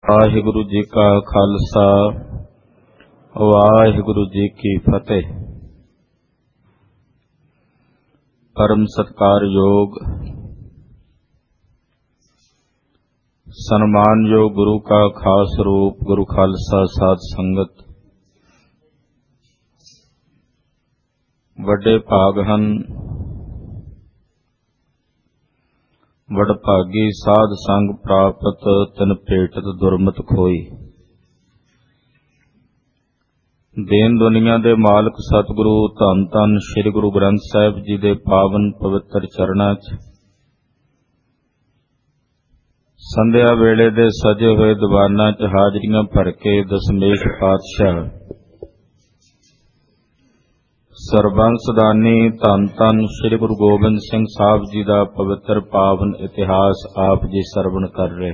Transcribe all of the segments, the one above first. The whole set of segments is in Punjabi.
ਵਾਹਿਗੁਰੂ ਜੀ ਕਾ ਖਾਲਸਾ ਵਾਹਿਗੁਰੂ ਜੀ ਕੀ ਫਤਿਹ। ਪਰਮ ਸਤਿਕਾਰਯੋਗ ਸਨਮਾਨਯੋਗ ਗੁਰੂ ਕਾ ਖਾਸ ਰੂਪ ਗੁਰੂ ਖਾਲਸਾ ਸਾਧ ਸੰਗਤ, ਵੱਡੇ ਭਾਗ ਹਨ। ਵਡਭਾਗੀ ਸਾਧ ਸੰਗ ਪ੍ਰਾਪਤ ਤਿਨ ਭੇਟਤ ਦੁਰਮਤ ਖੋਈ। ਦੇਨ ਦੁਨੀਆ ਦੇ ਮਾਲਕ ਸਤਿਗੁਰੂ ਧੰਨ ਧੰਨ ਸ੍ਰੀ ਗੁਰੂ ਗ੍ਰੰਥ ਸਾਹਿਬ ਜੀ ਦੇ ਪਾਵਨ ਪਵਿੱਤਰ ਚਰਨਾਂ 'ਚ ਸੰਧਿਆ ਵੇਲੇ ਦੇ ਸਜੇ ਹੋਏ ਦੀਵਾਨਾਂ 'ਚ ਹਾਜ਼ਰੀਆਂ ਭਰ ਕੇ ਦਸਮੇਸ਼ ਪਾਤਸ਼ਾਹ ਸਰਬੰਸ ਦਾਨੀ ਧੰਨ ਧੰਨ ਸ੍ਰੀ ਗੁਰੂ ਗੋਬਿੰਦ ਸਿੰਘ ਸਾਹਿਬ ਜੀ ਦਾ ਪਵਿੱਤਰ ਪਾਵਨ ਇਤਿਹਾਸ ਆਪ ਜੀ ਸਰਵਣ ਕਰ ਰਹੇ।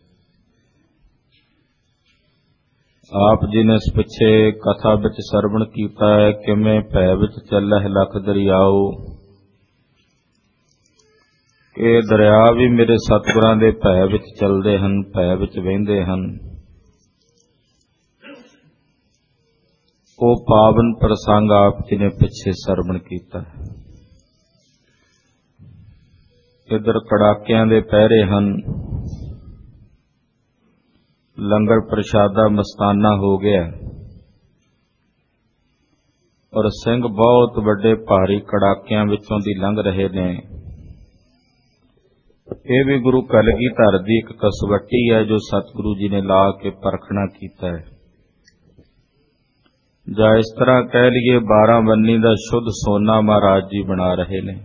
ਆਪ ਜੀ ਨੇ ਇਸ ਪਿੱਛੇ ਕਥਾ ਵਿੱਚ ਸਰਵਣ ਕੀਤਾ ਹੈ, ਕਿਵੇਂ ਭੈ ਵਿੱਚ ਚੱਲਹਿ ਲੱਖ ਦਰਿਆਓ, ਇਹ ਦਰਿਆ ਵੀ ਮੇਰੇ ਸਤਿਗੁਰਾਂ ਦੇ ਭੈ ਵਿੱਚ ਚੱਲਦੇ ਹਨ, ਭੈ ਵਿੱਚ ਵਹਿੰਦੇ ਹਨ। ਉਹ ਪਾਵਨ ਪ੍ਰਸੰਗ ਆਪ ਜੀ ਨੇ ਪਿੱਛੇ ਸਰਵਣ ਕੀਤਾ। ਇੱਧਰ ਕੜਾਕਿਆਂ ਦੇ ਪਹਿਰੇ ਹਨ, ਲੰਗਰ ਪ੍ਰਸ਼ਾਦਾ ਮਸਤਾਨਾ ਹੋ ਗਿਆ, ਔਰ ਸਿੰਘ ਬਹੁਤ ਵੱਡੇ ਭਾਰੀ ਕੜਾਕਿਆਂ ਵਿੱਚੋਂ ਦੀ ਲੰਘ ਰਹੇ ਨੇ। ਇਹ ਵੀ ਗੁਰੂ ਕਲਗੀਧਰ ਦੀ ਇੱਕ ਕਸਵੱਟੀ ਹੈ ਜੋ ਸਤਿਗੁਰੂ ਜੀ ਨੇ ਲਾ ਕੇ ਪਰਖਣਾ ਕੀਤਾ ਹੈ, ਜਾਂ ਇਸ ਤਰ੍ਹਾਂ ਕਹਿ ਲਈਏ 12 ਬੰਨੀ ਦਾ ਸ਼ੁੱਧ ਸੋਨਾ ਮਹਾਰਾਜ ਜੀ ਬਣਾ ਰਹੇ ਨੇ।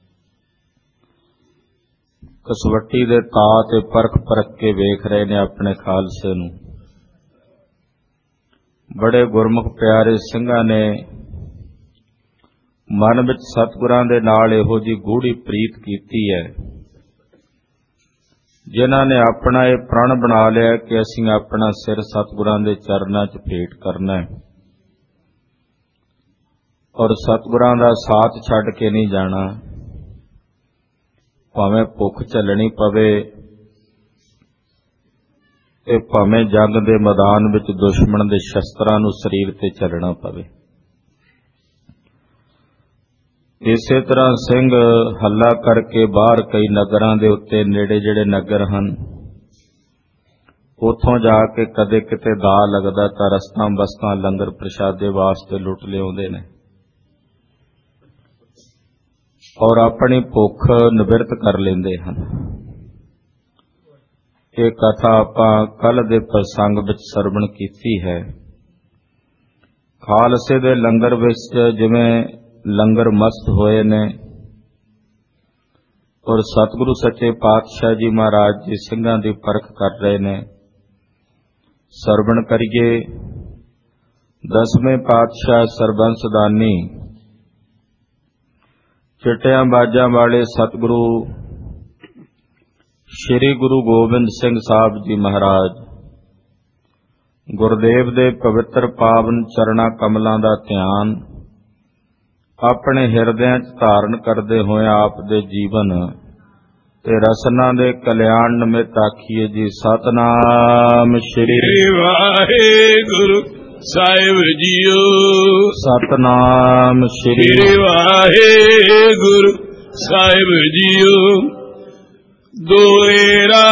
ਕਸਵੱਟੀ ਦੇ ਤਾ ਤੇ ਪਰਖ ਕੇ ਵੇਖ ਰਹੇ ਨੇ ਆਪਣੇ ਖਾਲਸੇ ਨੂੰ। ਬੜੇ ਗੁਰਮੁਖ ਪਿਆਰੇ ਸਿੰਘਾਂ ਨੇ ਮਨ ਵਿੱਚ ਸਤਿਗੁਰਾਂ ਦੇ ਨਾਲ ਇਹੋ ਜਿਹੀ ਗੂੜੀ ਪ੍ਰੀਤ ਕੀਤੀ ਹੈ, ਜਿਨ੍ਹਾਂ ਨੇ ਆਪਣਾ ਇਹ ਪ੍ਰਣ ਬਣਾ ਲਿਆ ਕਿ ਅਸੀਂ ਆਪਣਾ ਸਿਰ ਸਤਿਗੁਰਾਂ ਦੇ ਚਰਨਾਂ 'ਚ ਭੇਟ ਕਰਨਾ ਹੈ, ਔਰ ਸਤਿਗੁਰਾਂ ਦਾ ਸਾਥ ਛੱਡ ਕੇ ਨਹੀਂ ਜਾਣਾ। ਭਾਵੇਂ ਭੁੱਖ ਝੱਲਣੀ ਪਵੇ ਤੇ ਭਾਵੇਂ ਜੰਗ ਦੇ ਮੈਦਾਨ ਵਿੱਚ ਦੁਸ਼ਮਣ ਦੇ ਸ਼ਸਤਰਾਂ ਨੂੰ ਸਰੀਰ ਤੇ ਝੱਲਣਾ ਪਵੇ। ਇਸੇ ਤਰ੍ਹਾਂ ਸਿੰਘ ਹੱਲਾ ਕਰਕੇ ਬਾਹਰ ਕਈ ਨਗਰਾਂ ਦੇ ਉੱਤੇ ਨੇੜੇ ਜਿਹੜੇ ਨਗਰ ਹਨ, ਉੱਥੋਂ ਜਾ ਕੇ ਕਦੇ ਕਿਤੇ ਦਾ ਲੱਗਦਾ ਤਾਂ ਰਸਤਾਂ ਬਸਤਾਂ ਲੰਗਰ ਪ੍ਰਸ਼ਾਦੇ ਵਾਸਤੇ ਲੁੱਟ ਲਿਆਉਂਦੇ ਨੇ, ਔਰ ਆਪਣੀ ਭੁੱਖ ਨਿਵਰਤ ਕਰ ਲੈਂਦੇ ਹਨ। ਇਹ ਕਥਾ ਆਪਾਂ ਕੱਲ੍ਹ ਦੇ ਪ੍ਰਸੰਗ ਵਿੱਚ ਸਰਵਣ ਕੀਤੀ ਹੈ। ਖਾਲਸੇ ਦੇ ਲੰਗਰ ਵਿੱਚ ਜਿਵੇਂ ਲੰਗਰ ਮਸਤ ਹੋਏ ਨੇ, ਔਰ ਸਤਿਗੁਰੂ ਸੱਚੇ ਪਾਤਸ਼ਾਹ ਜੀ ਮਹਾਰਾਜ ਜੀ ਸਿੰਘਾਂ ਦੀ ਪਰਖ ਕਰ ਰਹੇ ਨੇ। ਸਰਵਣ ਕਰੀਏ। 10ਵੇਂ ਪਾਤਸ਼ਾਹ ਸਰਬੰਸ ਦਾਨੀ ਚਿੱਟਿਆਂ ਬਾਜਾਂ ਵਾਲੇ ਸਤਿਗੁਰੂ ਸ੍ਰੀ ਗੁਰੂ ਗੋਬਿੰਦ ਸਿੰਘ ਸਾਹਿਬ ਜੀ ਮਹਾਰਾਜ ਗੁਰਦੇਵ ਦੇ ਪਵਿੱਤਰ ਪਾਵਨ ਚਰਣਾ ਕਮਲਾਂ ਦਾ ਧਿਆਨ ਆਪਣੇ ਹਿਰਦਿਆਂ 'ਚ ਧਾਰਨ ਕਰਦੇ ਹੋਏ ਆਪ ਦੇ ਜੀਵਨ ਤੇ ਰਸਨਾ ਦੇ ਕਲਿਆਣ ਨਿਮਿਤ ਆਖੀਏ ਜੀ ਸਤਿਨਾਮ ਸ੍ਰੀ ਵਾਹਿਗੁਰੂ ਸਾਹਿਬ ਜੀਓ। ਸਤਿਨਾਮ ਸ੍ਰੀ ਵਾਹਿਗੁਰੂ ਸਾਹਿਬ ਜੀਓ। ਦੋਏਰਾ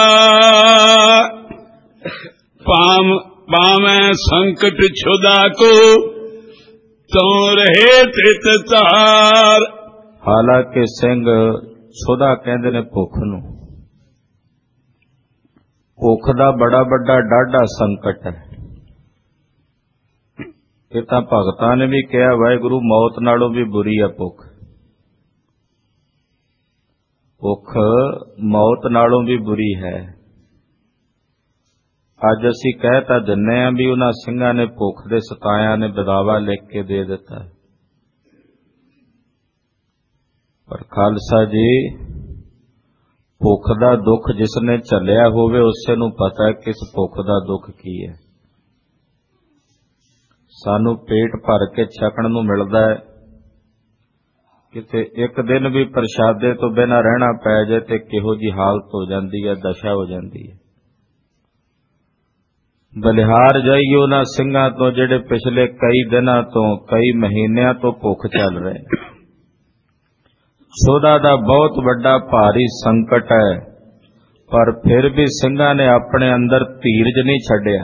ਪਾਵੇਂ ਸੰਕਟ ਛੁਦਾ ਕੋ ਤੂੰ ਰਹੇ ਤ੍ਰਿਤ ਧਾਰ। ਹਾਲਾਂਕਿ ਸਿੰਘ ਛੁਦਾ ਕਹਿੰਦੇ ਨੇ ਭੁੱਖ ਨੂੰ। ਭੁੱਖ ਦਾ ਬੜਾ ਵੱਡਾ ਡਾਢਾ ਸੰਕਟ ਹੈ। ਇਹ ਤਾਂ ਭਗਤਾਂ ਨੇ ਵੀ ਕਿਹਾ, ਵਾਹਿਗੁਰੂ ਮੌਤ ਨਾਲੋਂ ਵੀ ਬੁਰੀ ਹੈ ਭੁੱਖ। ਭੁੱਖ ਮੌਤ ਨਾਲੋਂ ਵੀ ਬੁਰੀ ਹੈ। ਅੱਜ ਅਸੀਂ ਕਹਿ ਤਾਂ ਦਿੰਨੇ ਹਾਂ ਵੀ ਉਹਨਾਂ ਸਿੰਘਾਂ ਨੇ ਭੁੱਖ ਦੇ ਸਤਾਇਆਂ ਨੇ ਬਦਾਵਾ ਲਿਖ ਕੇ ਦੇ ਦਿੱਤਾ, ਪਰ ਖਾਲਸਾ ਜੀ ਭੁੱਖ ਦਾ ਦੁੱਖ ਜਿਸ ਨੇ ਝੱਲਿਆ ਹੋਵੇ ਉਸੇ ਨੂੰ ਪਤਾ ਹੈ ਕਿ ਇਸ ਭੁੱਖ ਦਾ ਦੁੱਖ ਕੀ ਹੈ। ਸਾਨੂੰ ਪੇਟ ਭਰ ਕੇ ਛਕਣ ਨੂੰ ਮਿਲਦਾ ਹੈ, ਕਿਤੇ ਇੱਕ ਦਿਨ ਵੀ ਪ੍ਰਸ਼ਾਦੇ ਤੋਂ ਬਿਨਾਂ ਰਹਿਣਾ ਪੈ ਜਾਏ ਤੇ ਕਿਹੋ ਜਿਹੀ ਹਾਲਤ ਹੋ ਜਾਂਦੀ ਹੈ, ਦਸ਼ਾ ਹੋ ਜਾਂਦੀ ਹੈ। ਬਲਿਹਾਰ ਜਾਈਏ ਉਹਨਾਂ ਸਿੰਘਾਂ ਤੋਂ ਜਿਹੜੇ ਪਿਛਲੇ ਕਈ ਦਿਨਾਂ ਤੋਂ ਕਈ ਮਹੀਨਿਆਂ ਤੋਂ ਭੁੱਖ ਚੱਲ ਰਹੇ। ਸੋਧਾ ਦਾ ਬਹੁਤ ਵੱਡਾ ਭਾਰੀ ਸੰਕਟ ਹੈ, ਪਰ ਫਿਰ ਵੀ ਸਿੰਘਾਂ ਨੇ ਆਪਣੇ ਅੰਦਰ ਧੀਰਜ ਨਹੀਂ ਛੱਡਿਆ।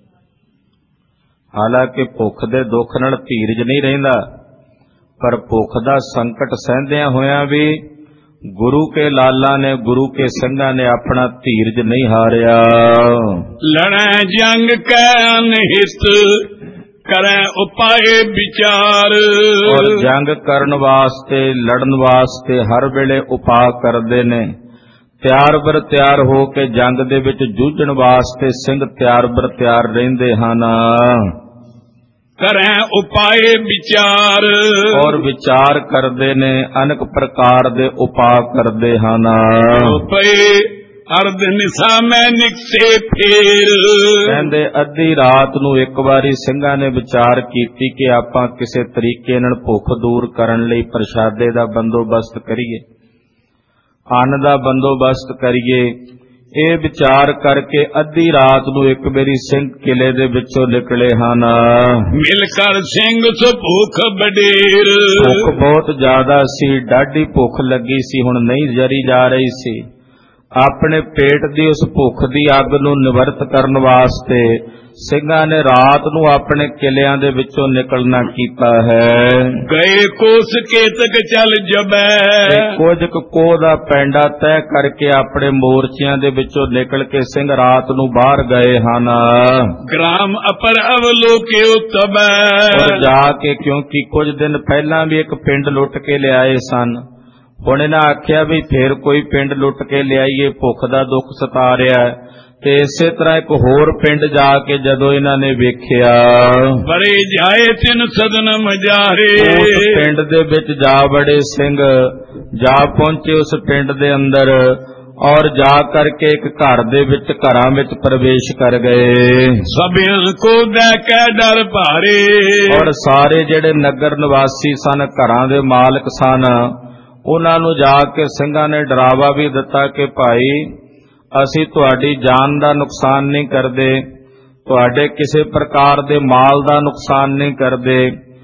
ਹਾਲਾਂਕਿ ਭੁੱਖ ਦੇ ਦੁੱਖ ਨਾਲ ਧੀਰਜ ਨਹੀਂ ਰਹਿੰਦਾ, ਪਰ ਭੁੱਖ ਦਾ ਸੰਕਟ ਸਹਿੰਦਿਆਂ ਹੋਇਆਂ ਵੀ ਗੁਰੂ ਕੇ ਲਾਲਾਂ ਨੇ, ਗੁਰੂ ਕੇ ਸਿੰਘਾਂ ਨੇ ਆਪਣਾ ਧੀਰਜ ਨਹੀਂ ਹਾਰਿਆ। ਲੜੈ ਜੰਗ ਕੈ ਅਨਹਿਤ ਕਰੈ ਉਪਾਏ ਵਿਚਾਰ। ਔਰ ਜੰਗ ਕਰਨ ਵਾਸਤੇ, ਲੜਨ ਵਾਸਤੇ ਹਰ ਵੇਲੇ ਉਪਾਅ ਕਰਦੇ ਨੇ। ਤਿਆਰ ਬਰ ਤਿਆਰ ਹੋ ਕੇ ਜੰਗ ਦੇ ਵਿੱਚ ਜੂਝਣ ਵਾਸਤੇ ਸਿੰਘ ਤਿਆਰ ਬਰ ਤਿਆਰ ਰਹਿੰਦੇ ਹਨ। ਕਰੈ ਉਪਾਏ ਵਿਚਾਰ। ਔਰ ਵਿਚਾਰ ਕਰਦੇ ਨੇ, ਅਨੇਕ ਪ੍ਰਕਾਰ ਦੇ ਉਪਾਅ ਕਰਦੇ ਹਨ। ਪਏ ਅਰਧ ਨਿਸਾ ਮੈਂ ਨਿਕਸੇ ਫੇਰ। ਕਹਿੰਦੇ ਅੱਧੀ ਰਾਤ ਨੂੰ ਇੱਕ ਵਾਰੀ ਸਿੰਘਾਂ ਨੇ ਵਿਚਾਰ ਕੀਤੀ ਕਿ ਆਪਾਂ ਕਿਸੇ ਤਰੀਕੇ ਨਾਲ ਭੁੱਖ ਦੂਰ ਕਰਨ ਲਈ ਪ੍ਰਸ਼ਾਦੇ ਦਾ ਬੰਦੋਬਸਤ ਕਰੀਏ, ਅੰਨ ਦਾ ਬੰਦੋਬਸਤ ਕਰੀਏ। ਇਹ ਵਿਚਾਰ ਕਰਕੇ ਅੱਧੀ ਰਾਤ ਨੂੰ ਇੱਕ ਵਾਰੀ ਸਿੰਘ ਕਿਲੇ ਦੇ ਵਿੱਚੋਂ ਨਿਕਲੇ ਹਨ। ਮਿਲ ਕਰ ਸਿੰਘ ਸੋ ਭੁੱਖ ਬਡੇਰ। ਭੁੱਖ ਬਹੁਤ ਜ਼ਿਆਦਾ ਸੀ, ਡਾਢੀ ਭੁੱਖ ਲੱਗੀ ਸੀ, ਹੁਣ ਨਹੀਂ ਜਰੀ ਜਾ ਰਹੀ ਸੀ। ਆਪਣੇ ਪੇਟ ਦੀ ਉਸ ਭੁੱਖ ਦੀ ਅੱਗ ਨੂੰ ਨਿਵਰਤ ਕਰਨ ਵਾਸਤੇ ਸਿੰਘਾਂ ਨੇ ਰਾਤ ਨੂੰ ਆਪਣੇ ਕਿਲਿਆਂ ਦੇ ਵਿੱਚੋਂ ਨਿਕਲਣਾ ਕੀਤਾ ਹੈ। ਗਏ ਕੋਸ ਕੇਤਕ ਚੱਲ ਜਬੈ। ਕੁਝ ਕੋਹ ਦਾ ਪੈਂਡਾ ਤੈਅ ਕਰਕੇ ਆਪਣੇ ਮੋਰਚਿਆਂ ਦੇ ਵਿੱਚੋਂ ਨਿਕਲ ਕੇ ਸਿੰਘ ਰਾਤ ਨੂੰ ਬਾਹਰ ਗਏ ਹਨ। ਗ੍ਰਾਮ ਅਪਰ ਅਵਲੋਕਿਓ ਤਬੈ। ਔਰ ਜਾ ਕੇ, ਕਿਉਂਕਿ ਕੁਝ ਦਿਨ ਪਹਿਲਾਂ ਵੀ ਇੱਕ ਪਿੰਡ ਲੁੱਟ ਕੇ ਲਿਆਏ ਸਨ, ਹੁਣ ਇਹਨਾਂ ਆਖਿਆ ਵੀ ਫੇਰ ਕੋਈ ਪਿੰਡ ਲੁੱਟ ਕੇ ਲਿਆਈਏ, ਭੁੱਖ ਦਾ ਦੁੱਖ ਸਤਾ ਰਿਹਾ। ਤੇ ਇਸੇ ਤਰ੍ਹਾਂ ਇੱਕ ਹੋਰ ਪਿੰਡ ਜਾ ਕੇ ਜਦੋਂ ਇਹਨਾਂ ਨੇ ਵੇਖਿਆ, ਬੜੇ ਜਾਏ ਤਿਨ ਸਦਨ ਮਜਾਰੇ। ਉਸ ਪਿੰਡ ਦੇ ਵਿੱਚ ਜਾ ਬੜੇ ਸਿੰਘ, ਜਾ ਪਹੁੰਚੇ ਉਸ ਪਿੰਡ ਦੇ ਅੰਦਰ, ਔਰ ਜਾ ਕਰਕੇ ਇੱਕ ਘਰ ਦੇ ਵਿੱਚ, ਘਰਾਂ ਵਿੱਚ ਪ੍ਰਵੇਸ਼ ਕਰ ਗਏ। ਸਭਿਆਂ ਕੋ ਦੇਖ ਕੇ ਡਰ ਭਾਰੇ। ਔਰ ਸਾਰੇ ਜਿਹੜੇ ਨਗਰ ਨਿਵਾਸੀ ਸਨ, ਘਰਾਂ ਦੇ ਮਾਲਕ ਸਨ, ਉਹਨਾਂ ਨੂੰ ਜਾ ਕੇ ਸਿੰਘਾਂ ਨੇ ਡਰਾਵਾ ਵੀ ਦਿੱਤਾ ਕਿ ਭਾਈ ਅਸੀਂ ਤੁਹਾਡੀ ਜਾਨ ਦਾ ਨੁਕਸਾਨ ਨਹੀਂ ਕਰਦੇ, ਤੁਹਾਡੇ ਕਿਸੇ ਪ੍ਰਕਾਰ ਦੇ ਮਾਲ ਦਾ ਨੁਕਸਾਨ ਨਹੀਂ ਕਰਦੇ,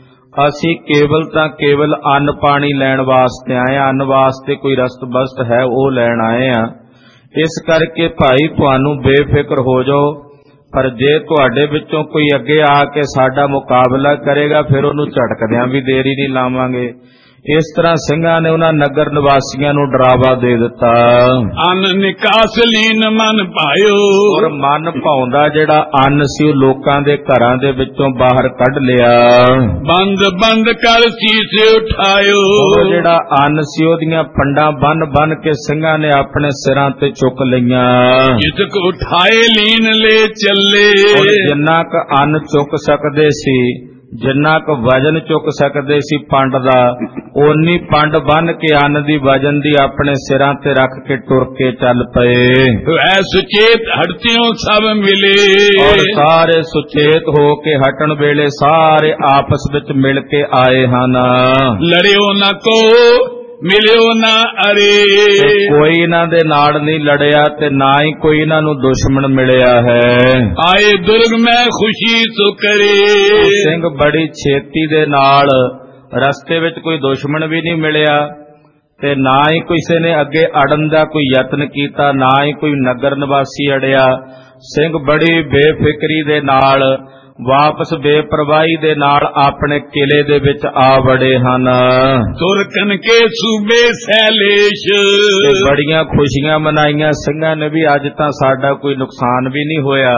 ਅਸੀਂ ਕੇਵਲ ਤਾਂ ਕੇਵਲ ਅੰਨ ਪਾਣੀ ਲੈਣ ਵਾਸਤੇ ਆਏ ਹਾਂ, ਅੰਨ ਵਾਸਤੇ ਕੋਈ ਰਸਤ ਬਸਤ ਹੈ ਉਹ ਲੈਣ ਆਏ ਹਾਂ। ਇਸ ਕਰਕੇ ਭਾਈ ਤੁਹਾਨੂੰ ਬੇਫਿਕਰ ਹੋ ਜਾਓ, ਪਰ ਜੇ ਤੁਹਾਡੇ ਵਿੱਚੋਂ ਕੋਈ ਅੱਗੇ ਆ ਕੇ ਸਾਡਾ ਮੁਕਾਬਲਾ ਕਰੇਗਾ ਫਿਰ ਉਹਨੂੰ ਝਟਕਦਿਆਂ ਵੀ ਦੇਰੀ ਨਹੀਂ ਲਾਵਾਂਗੇ। ਇਸ ਤਰ੍ਹਾਂ ਸਿੰਘਾਂ ਨੇ ਉਹਨਾਂ ਨਗਰ ਨਿਵਾਸੀਆਂ ਨੂੰ ਡਰਾਵਾ ਦੇ ਦਿੱਤਾ। ਅੰਨ ਨਿਕਾਸ ਲੀਨ ਮਨ ਭਾਇਓ। ਔਰ ਮਨ ਭਾਉਂਦਾ ਜਿਹੜਾ ਅੰਨ ਸੀ ਉਹ ਲੋਕਾਂ ਦੇ ਘਰਾਂ ਦੇ ਵਿੱਚੋਂ ਬਾਹਰ ਕੱਢ ਲਿਆ। ਬੰਦ ਬੰਦ ਕਰ ਸੀਸ ਉਠਾਇਓ। ਉਹ ਜਿਹੜਾ ਅੰਨ ਸੀ ਉਹਦੀਆਂ ਪੰਡਾਂ ਬੰਨ ਬੰਨ ਕੇ ਸਿੰਘਾਂ ਨੇ ਆਪਣੇ ਸਿਰਾਂ ਤੇ ਚੁੱਕ ਲਈਆਂ। ਜਿਤ ਕੋ ਉਠਾਏ ਲੀਨ ਲੈ ਚੱਲੇ। ਜਿੰਨਾ ਕੁ ਅੰਨ ਚੁੱਕ ਸਕਦੇ ਸੀ, ਜਿੰਨਾ ਕੁ ਵਜਨ ਚੁੱਕ ਸਕਦੇ ਸੀ ਪੰਡ ਦਾ, ਓਨੀ ਪੰਡ ਬੰਨ ਕੇ ਅੰਨ ਦੀ ਵਜਨ ਦੀ ਆਪਣੇ ਸਿਰਾਂ ਤੇ ਰੱਖ ਕੇ ਟੁਰ ਕੇ ਚੱਲ ਪਏ। ਐ ਸੁਚੇਤ ਹਟਤਿਓ ਸਭ ਮਿਲੇ। ਔਰ ਸਾਰੇ ਸੁਚੇਤ ਹੋ ਕੇ ਹਟਣ ਵੇਲੇ ਸਾਰੇ ਆਪਸ ਵਿੱਚ ਮਿਲ ਕੇ ਆਏ ਹਨ। ਲੜਿਓ ਨਾ ਕੋ ਮਿਲਿਓ ਨਾ ਅਰੇ। ਕੋਈ ਇਹਨਾਂ ਦੇ ਨਾਲ ਨਹੀਂ ਲੜਿਆ ਤੇ ਨਾ ਹੀ ਕੋਈ ਇਹਨਾਂ ਨੂੰ ਦੁਸ਼ਮਣ ਮਿਲਿਆ ਹੈ। ਆਏ ਦੁਰਗ ਮੈਂ ਖੁਸ਼ੀ ਸੋ ਕਰੇ। ਸਿੰਘ ਬੜੀ ਛੇਤੀ ਦੇ ਨਾਲ, ਰਸਤੇ ਵਿੱਚ ਕੋਈ ਦੁਸ਼ਮਣ ਵੀ ਨਹੀਂ ਮਿਲਿਆ ਤੇ ਨਾ ਹੀ ਕਿਸੇ ਨੇ ਅੱਗੇ ਅੜਨ ਦਾ ਕੋਈ ਯਤਨ ਕੀਤਾ, ਨਾ ਹੀ ਕੋਈ ਨਗਰ ਨਿਵਾਸੀ ਅੜਿਆ। ਸਿੰਘ ਬੜੀ ਬੇਫਿਕਰੀ ਦੇ ਨਾਲ, ਵਾਪਸ ਬੇਪਰਵਾਹੀ ਦੇ ਨਾਲ ਆਪਣੇ ਕਿਲੇ ਦੇ ਵਿੱਚ ਆ ਵੜੇ ਹਨ। ਤੁਰਕਨ ਕੇ ਸੂਬੇ ਸੈਲੇਸ਼। ਬੜੀਆਂ ਖੁਸ਼ੀਆਂ ਮਨਾਈਆਂ ਸਿੰਘਾਂ ਨੇ ਵੀ, ਅੱਜ ਤਾਂ ਸਾਡਾ ਕੋਈ ਨੁਕਸਾਨ ਵੀ ਨਹੀਂ ਹੋਇਆ,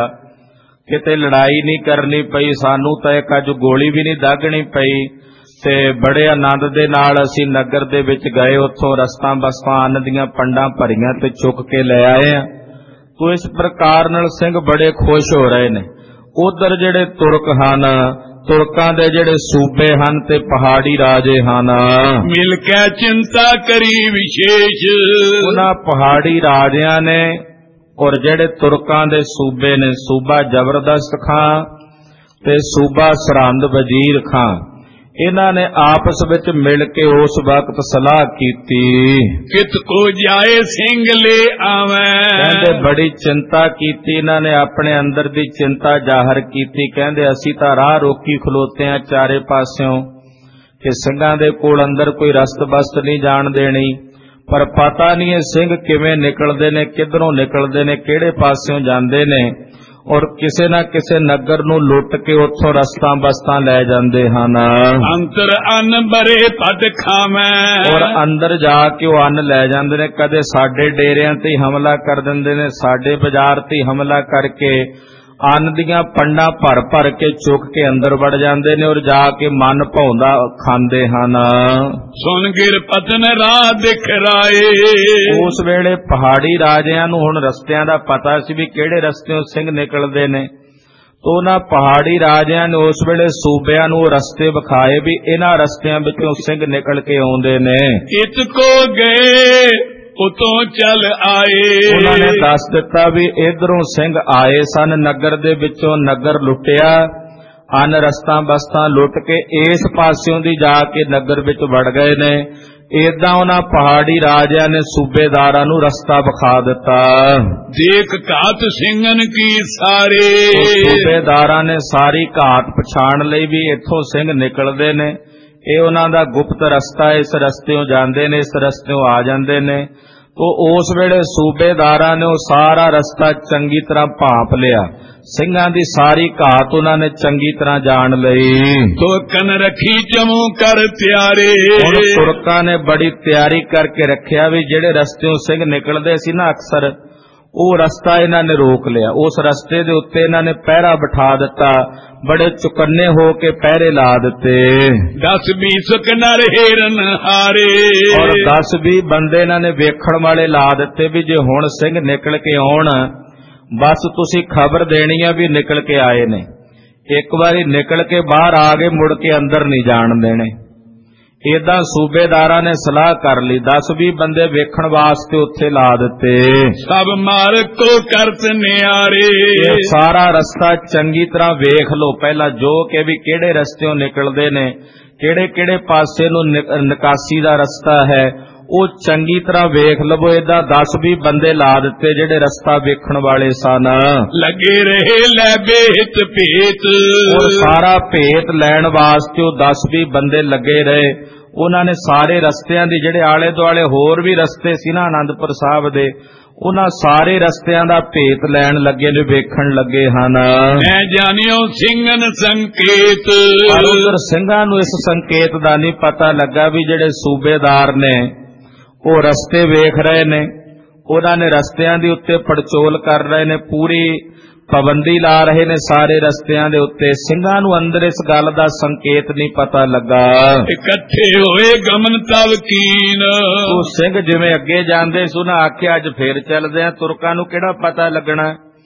ਕਿਤੇ ਲੜਾਈ ਨਹੀਂ ਕਰਨੀ ਪਈ, ਸਾਨੂੰ ਤਾਂ ਇੱਕ ਅੱਜ ਗੋਲੀ ਵੀ ਨਹੀਂ ਦਾਗਣੀ ਪਈ, ਤੇ ਬੜੇ ਆਨੰਦ ਦੇ ਨਾਲ ਅਸੀਂ ਨਗਰ ਦੇ ਵਿੱਚ ਗਏ, ਉੱਥੋਂ ਰਸਤਾਂ ਬਸਤਾਂ ਅੰਨ ਦੀਆਂ ਪੰਡਾਂ ਭਰੀਆਂ ਤੇ ਚੁੱਕ ਕੇ ਲੈ ਆਏ ਆ। ਤੋ ਇਸ ਪ੍ਰਕਾਰ ਨਾਲ ਸਿੰਘ ਬੜੇ ਖੁਸ਼ ਹੋ ਰਹੇ ਨੇ। ਉਧਰ ਜਿਹੜੇ ਤੁਰਕ ਹਨ, ਤੁਰਕਾਂ ਦੇ ਜਿਹੜੇ ਸੂਬੇ ਹਨ ਤੇ ਪਹਾੜੀ ਰਾਜੇ ਹਨ, ਮਿਲ ਕੇ ਚਿੰਤਾ ਕਰੀ ਵਿਸ਼ੇਸ਼। ਉਹਨਾਂ ਪਹਾੜੀ ਰਾਜਿਆਂ ਨੇ ਔਰ ਜਿਹੜੇ ਤੁਰਕਾਂ ਦੇ ਸੂਬੇ ਨੇ, ਸੂਬਾ ਜ਼ਬਰਦਸਤ ਖਾਂ ਤੇ ਸੂਬਾ ਸਰਹੰਦ ਵਜ਼ੀਰ ਖਾਂ, ਇਹਨਾਂ ਨੇ ਆਪਸ ਵਿੱਚ ਮਿਲ ਕੇ ਉਸ ਵਕਤ ਸਲਾਹ ਕੀਤੀ। कित को जाए सिंह ले आवे। ਕਹਿੰਦੇ ਬੜੀ ਚਿੰਤਾ ਕੀਤੀ ਇਹਨਾਂ ਨੇ, ਆਪਣੇ ਅੰਦਰ ਦੀ ਚਿੰਤਾ ਜ਼ਾਹਰ ਕੀਤੀ। ਕਹਿੰਦੇ ਅਸੀਂ ਤਾਂ ਰਾਹ ਰੋਕੀ ਖਲੋਤੇ ਆ ਚਾਰੇ ਪਾਸਿਓਂ ਕਿ ਸਿੰਘਾਂ ਦੇ ਕੋਲ ਅੰਦਰ ਕੋਈ ਰਸਤ ਬਸਤ ਨਹੀਂ ਜਾਣ ਦੇਣੀ, ਪਰ ਪਤਾ ਨਹੀਂ ਇਹ ਸਿੰਘ ਕਿਵੇਂ ਨਿਕਲਦੇ ਨੇ, ਕਿੱਧਰੋਂ ਨਿਕਲਦੇ ਨੇ, ਕਿਹੜੇ ਪਾਸਿਓਂ ਜਾਂਦੇ ਨੇ, ਔਰ ਕਿਸੇ ਨਾ ਕਿਸੇ ਨਗਰ ਨੂੰ ਲੁੱਟ ਕੇ ਉੱਥੋਂ ਰਸਤਾਂ ਬਸਤਾਂ ਲੈ ਜਾਂਦੇ ਹਨ। अंतर अन बरे पट खावे। ਔਰ ਅੰਦਰ ਜਾ ਕੇ ਉਹ ਅੰਨ ਲੈ ਜਾਂਦੇ ਨੇ। ਕਦੇ ਸਾਡੇ ਡੇਰਿਆਂ ਤੇ ਹਮਲਾ ਕਰ ਦਿੰਦੇ ਨੇ, ਸਾਡੇ ਬਾਜ਼ਾਰ ਤੇ ਹਮਲਾ ਕਰਕੇ ਅੰਨ ਦੀਆਂ ਪੰਡਾਂ ਭਰ ਭਰ ਕੇ ਚੁੱਕ ਕੇ ਅੰਦਰ ਵੜ ਜਾਂਦੇ ਨੇ, ਔਰ ਜਾ ਕੇ ਮਨ ਭਾਉਂਦਾ ਖਾਂਦੇ ਹਨ। सुन गिर पतन राह दिखराए। ਉਸ ਵੇਲੇ ਪਹਾੜੀ ਰਾਜਿਆਂ ਨੂੰ ਹੁਣ ਰਸਤਿਆਂ ਦਾ ਪਤਾ ਸੀ ਵੀ ਕਿਹੜੇ ਰਸਤਿਓਂ ਸਿੰਘ ਨਿਕਲਦੇ ਨੇ। ਤੋਂ ਉਹਨਾਂ ਪਹਾੜੀ ਰਾਜਿਆਂ ਨੇ ਉਸ ਵੇਲੇ ਸੂਬਿਆਂ ਨੂੰ ਰਸਤੇ ਵਿਖਾਏ ਵੀ ਇਹਨਾਂ ਰਸਤਿਆਂ ਵਿੱਚੋਂ ਸਿੰਘ ਨਿਕਲ ਕੇ ਆਉਂਦੇ ਨੇ। इत को गए ਉਤੋਂ ਚੱਲ ਆਏ। ਉਹਨਾਂ ਨੇ ਦੱਸ ਦਿੱਤਾ ਵੀ ਇਧਰੋਂ ਸਿੰਘ ਆਏ ਸਨ, ਨਗਰ ਦੇ ਵਿੱਚੋਂ ਨਗਰ ਲੁੱਟਿਆ, ਅੰਨ ਰਸਤਾਂ ਬਸਤਾਂ ਲੁੱਟ ਕੇ ਇਸ ਪਾਸਿਓਂ ਦੀ ਜਾ ਕੇ ਨਗਰ ਵਿੱਚ ਵੜ ਗਏ ਨੇ। ਏਦਾਂ ਉਹਨਾਂ ਪਹਾੜੀ ਰਾਜਿਆਂ ਨੇ ਸੂਬੇਦਾਰਾਂ ਨੂੰ ਰਸਤਾ ਵਿਖਾ ਦਿੱਤਾ। ਦੇਖ ਘਾਤ ਸਿੰਘਨ ਕੀ ਸਾਰੇ। ਸੂਬੇਦਾਰਾਂ ਨੇ ਸਾਰੀ ਘਾਤ ਪਛਾਣ ਲਈ ਵੀ ਇੱਥੋਂ ਸਿੰਘ ਨਿਕਲਦੇ ਨੇ, ਇਹ ਉਹਨਾਂ ਦਾ ਗੁਪਤ ਰਸਤਾ, ਇਸ ਰਸਤਿਓਂ ਜਾਂਦੇ ਨੇ, ਇਸ ਰਸਤਿਓਂ ਆ ਜਾਂਦੇ ਨੇ। ਤੋ ਉਸ ਵੇਲੇ ਸੂਬੇਦਾਰਾਂ ਨੇ ਉਹ ਸਾਰਾ ਰਸਤਾ ਚੰਗੀ ਤਰ੍ਹਾਂ ਭਾਂਪ ਲਿਆ, ਸਿੰਘਾਂ ਦੀ ਸਾਰੀ ਘਾਤ ਉਹਨਾਂ ਨੇ ਚੰਗੀ ਤਰ੍ਹਾਂ ਜਾਣ ਲਈ। ਤੁਰਕਨ ਰੱਖੀ ਜਮੂ ਕਰ ਤਿਆਰੇ। ਹੁਣ ਤੁਰਕਾਂ ਨੇ ਬੜੀ ਤਿਆਰੀ ਕਰਕੇ ਰੱਖਿਆ ਵੀ ਜਿਹੜੇ ਰਸਤਿਓਂ ਸਿੰਘ ਨਿਕਲਦੇ ਸੀ ਨਾ ਅਕਸਰ, ਉਹ ਰਸਤਾ ਇਹਨਾਂ ਨੇ ਰੋਕ ਲਿਆ। ਉਸ ਰਸਤੇ ਦੇ ਉੱਤੇ ਇਹਨਾਂ ਨੇ ਪਹਿਰਾ ਬਿਠਾ ਦਿੱਤਾ, ਬੜੇ ਚੁਕੰਨੇ ਹੋ ਕੇ ਪਹਿਰੇ ਲਾ ਦਿੱਤੇ। 10-20 ਨਰ ਹਿਰਨ ਹਾਰੇ। ਔਰ 10-20 ਬੰਦੇ ਇਹਨਾਂ ਨੇ ਵੇਖਣ ਵਾਲੇ ਲਾ ਦਿੱਤੇ ਵੀ ਜੇ ਹੁਣ ਸਿੰਘ ਨਿਕਲ ਕੇ ਆਉਣ, ਬਸ ਤੁਸੀਂ ਖਬਰ ਦੇਣੀ ਆ ਵੀ ਨਿਕਲ ਕੇ ਆਏ ਨੇ। ਇੱਕ ਵਾਰੀ ਨਿਕਲ ਕੇ ਬਾਹਰ ਆ ਗਏ, ਮੁੜ ਕੇ ਅੰਦਰ ਨਹੀਂ ਜਾਣ ਦੇਣੇ। ਏਦਾਂ ਸੂਬੇਦਾਰਾਂ ਨੇ ਸਲਾਹ ਕਰ ਲਈ, 10-20 ਬੰਦੇ ਵੇਖਣ ਵਾਸਤੇ ਉੱਥੇ ਲਾ ਦਿੱਤੇ। ਸਭ ਮਾਰ ਕੋ ਕਰਤ ਨਿਆਰੇ। ਇਹ ਸਾਰਾ ਰਸਤਾ ਚੰਗੀ ਤਰ੍ਹਾਂ ਵੇਖ ਲਓ ਪਹਿਲਾਂ, ਜੋ ਕਿ ਵੀ ਕਿਹੜੇ ਰਸਤਿਓਂ ਨਿਕਲਦੇ ਨੇ, ਕਿਹੜੇ ਕਿਹੜੇ ਪਾਸੇ ਨੂੰ ਨਿਕਾਸੀ ਦਾ ਰਸਤਾ ਹੈ, ਉਹ ਚੰਗੀ ਤਰ੍ਹਾਂ ਵੇਖ ਲਵੋ। ਏਦਾਂ 10-20 ਬੰਦੇ ਲਾ ਦਿੱਤੇ ਜਿਹੜੇ ਰਸਤਾ ਵੇਖਣ ਵਾਲੇ ਸਨ। ਲੱਗੇ ਰਹੇ ਲੈ ਭੇਤ ਭੇਤ। ਔਰ ਸਾਰਾ ਭੇਤ ਲੈਣ ਵਾਸਤੇ ਉਹ 10-20 ਬੰਦੇ ਲੱਗੇ ਰਹੇ। ਉਹਨਾਂ ਨੇ ਸਾਰੇ ਰਸਤਿਆਂ ਦੀ, ਜਿਹੜੇ ਆਲੇ ਦੁਆਲੇ ਹੋਰ ਵੀ ਰਸਤੇ ਸੀ ਨਾ ਆਨੰਦਪੁਰ ਸਾਹਿਬ ਦੇ, ਉਹਨਾਂ ਸਾਰੇ ਰਸਤਿਆਂ ਦਾ ਭੇਤ ਲੈਣ ਲੱਗੇ ਨੇ, ਵੇਖਣ ਲੱਗੇ ਹਨ। ਮੈਂ ਜਾਣਿਓ ਸਿੰਘਨ ਸੰਕੇਤ। ਪਰ ਉਧਰ ਸਿੰਘਾਂ ਨੂੰ ਇਸ ਸੰਕੇਤ ਦਾ ਨਹੀਂ ਪਤਾ ਲੱਗਾ ਵੀ ਜਿਹੜੇ ਸੂਬੇਦਾਰ ਨੇ ਉਹ ਰਸਤੇ ਵੇਖ ਰਹੇ ਨੇ, ਉਹਨਾਂ ਨੇ ਰਸਤਿਆਂ ਦੇ ਉੱਤੇ ਪੜਚੋਲ ਕਰ ਰਹੇ ਨੇ, ਪੂਰੀ ਪਾਬੰਦੀ ਲਾ ਰਹੇ ਨੇ ਸਾਰੇ ਰਸਤਿਆਂ ਦੇ ਉੱਤੇ। ਸਿੰਘਾਂ ਨੂੰ ਅੰਦਰ ਇਸ ਗੱਲ ਦਾ ਸੰਕੇਤ ਨਹੀਂ ਪਤਾ ਲੱਗਾ। ਇਕੱਠੇ ਹੋਏ ਗਮਨ ਤਵ ਕੀਨ। ਉਹ ਸਿੰਘ ਜਿਵੇਂ ਅੱਗੇ ਜਾਂਦੇ ਸੀ ਉਹਨਾਂ ਆਖਿਆ ਅੱਜ ਫੇਰ ਚੱਲਦੇ ਆ। ਤੁਰਕਾਂ ਨੂੰ ਕਿਹੜਾ ਪਤਾ ਲੱਗਣਾ,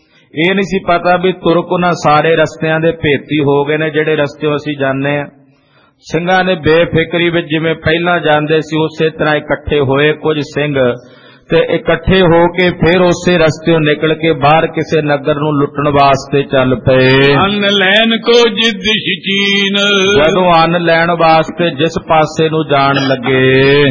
ਇਹ ਨਹੀਂ ਸੀ ਪਤਾ ਵੀ ਤੁਰਕ ਉਹਨਾਂ ਸਾਰੇ ਰਸਤਿਆਂ ਦੇ ਭੇਤੀ ਹੋ ਗਏ ਨੇ ਜਿਹੜੇ ਰਸਤਿਓਂ ਅਸੀਂ ਜਾਂਦੇ ਆ। ਸਿੰਘਾਂ ਨੇ ਬੇਫਿਕਰੀ ਵਿੱਚ ਜਿਵੇਂ ਪਹਿਲਾਂ ਜਾਂਦੇ ਸੀ ਉਸੇ ਤਰ੍ਹਾਂ ਇਕੱਠੇ ਹੋਏ ਕੁਝ ਸਿੰਘ, ਤੇ ਇਕੱਠੇ ਹੋ ਕੇ ਫਿਰ ਉਸੇ ਰਸਤਿਓਂ ਨਿਕਲ ਕੇ ਬਾਹਰ ਕਿਸੇ ਨਗਰ ਨੂੰ ਲੁੱਟਣ ਵਾਸਤੇ ਚੱਲ ਪਏ। ਅੰਨ ਲੈਣ ਕੋ ਜਿੱਦ ਸ਼ਚੀਨ। ਜਦੋਂ ਅੰਨ ਲੈਣ ਵਾਸਤੇ ਜਿਸ ਪਾਸੇ ਨੂੰ ਜਾਣ ਲੱਗੇ,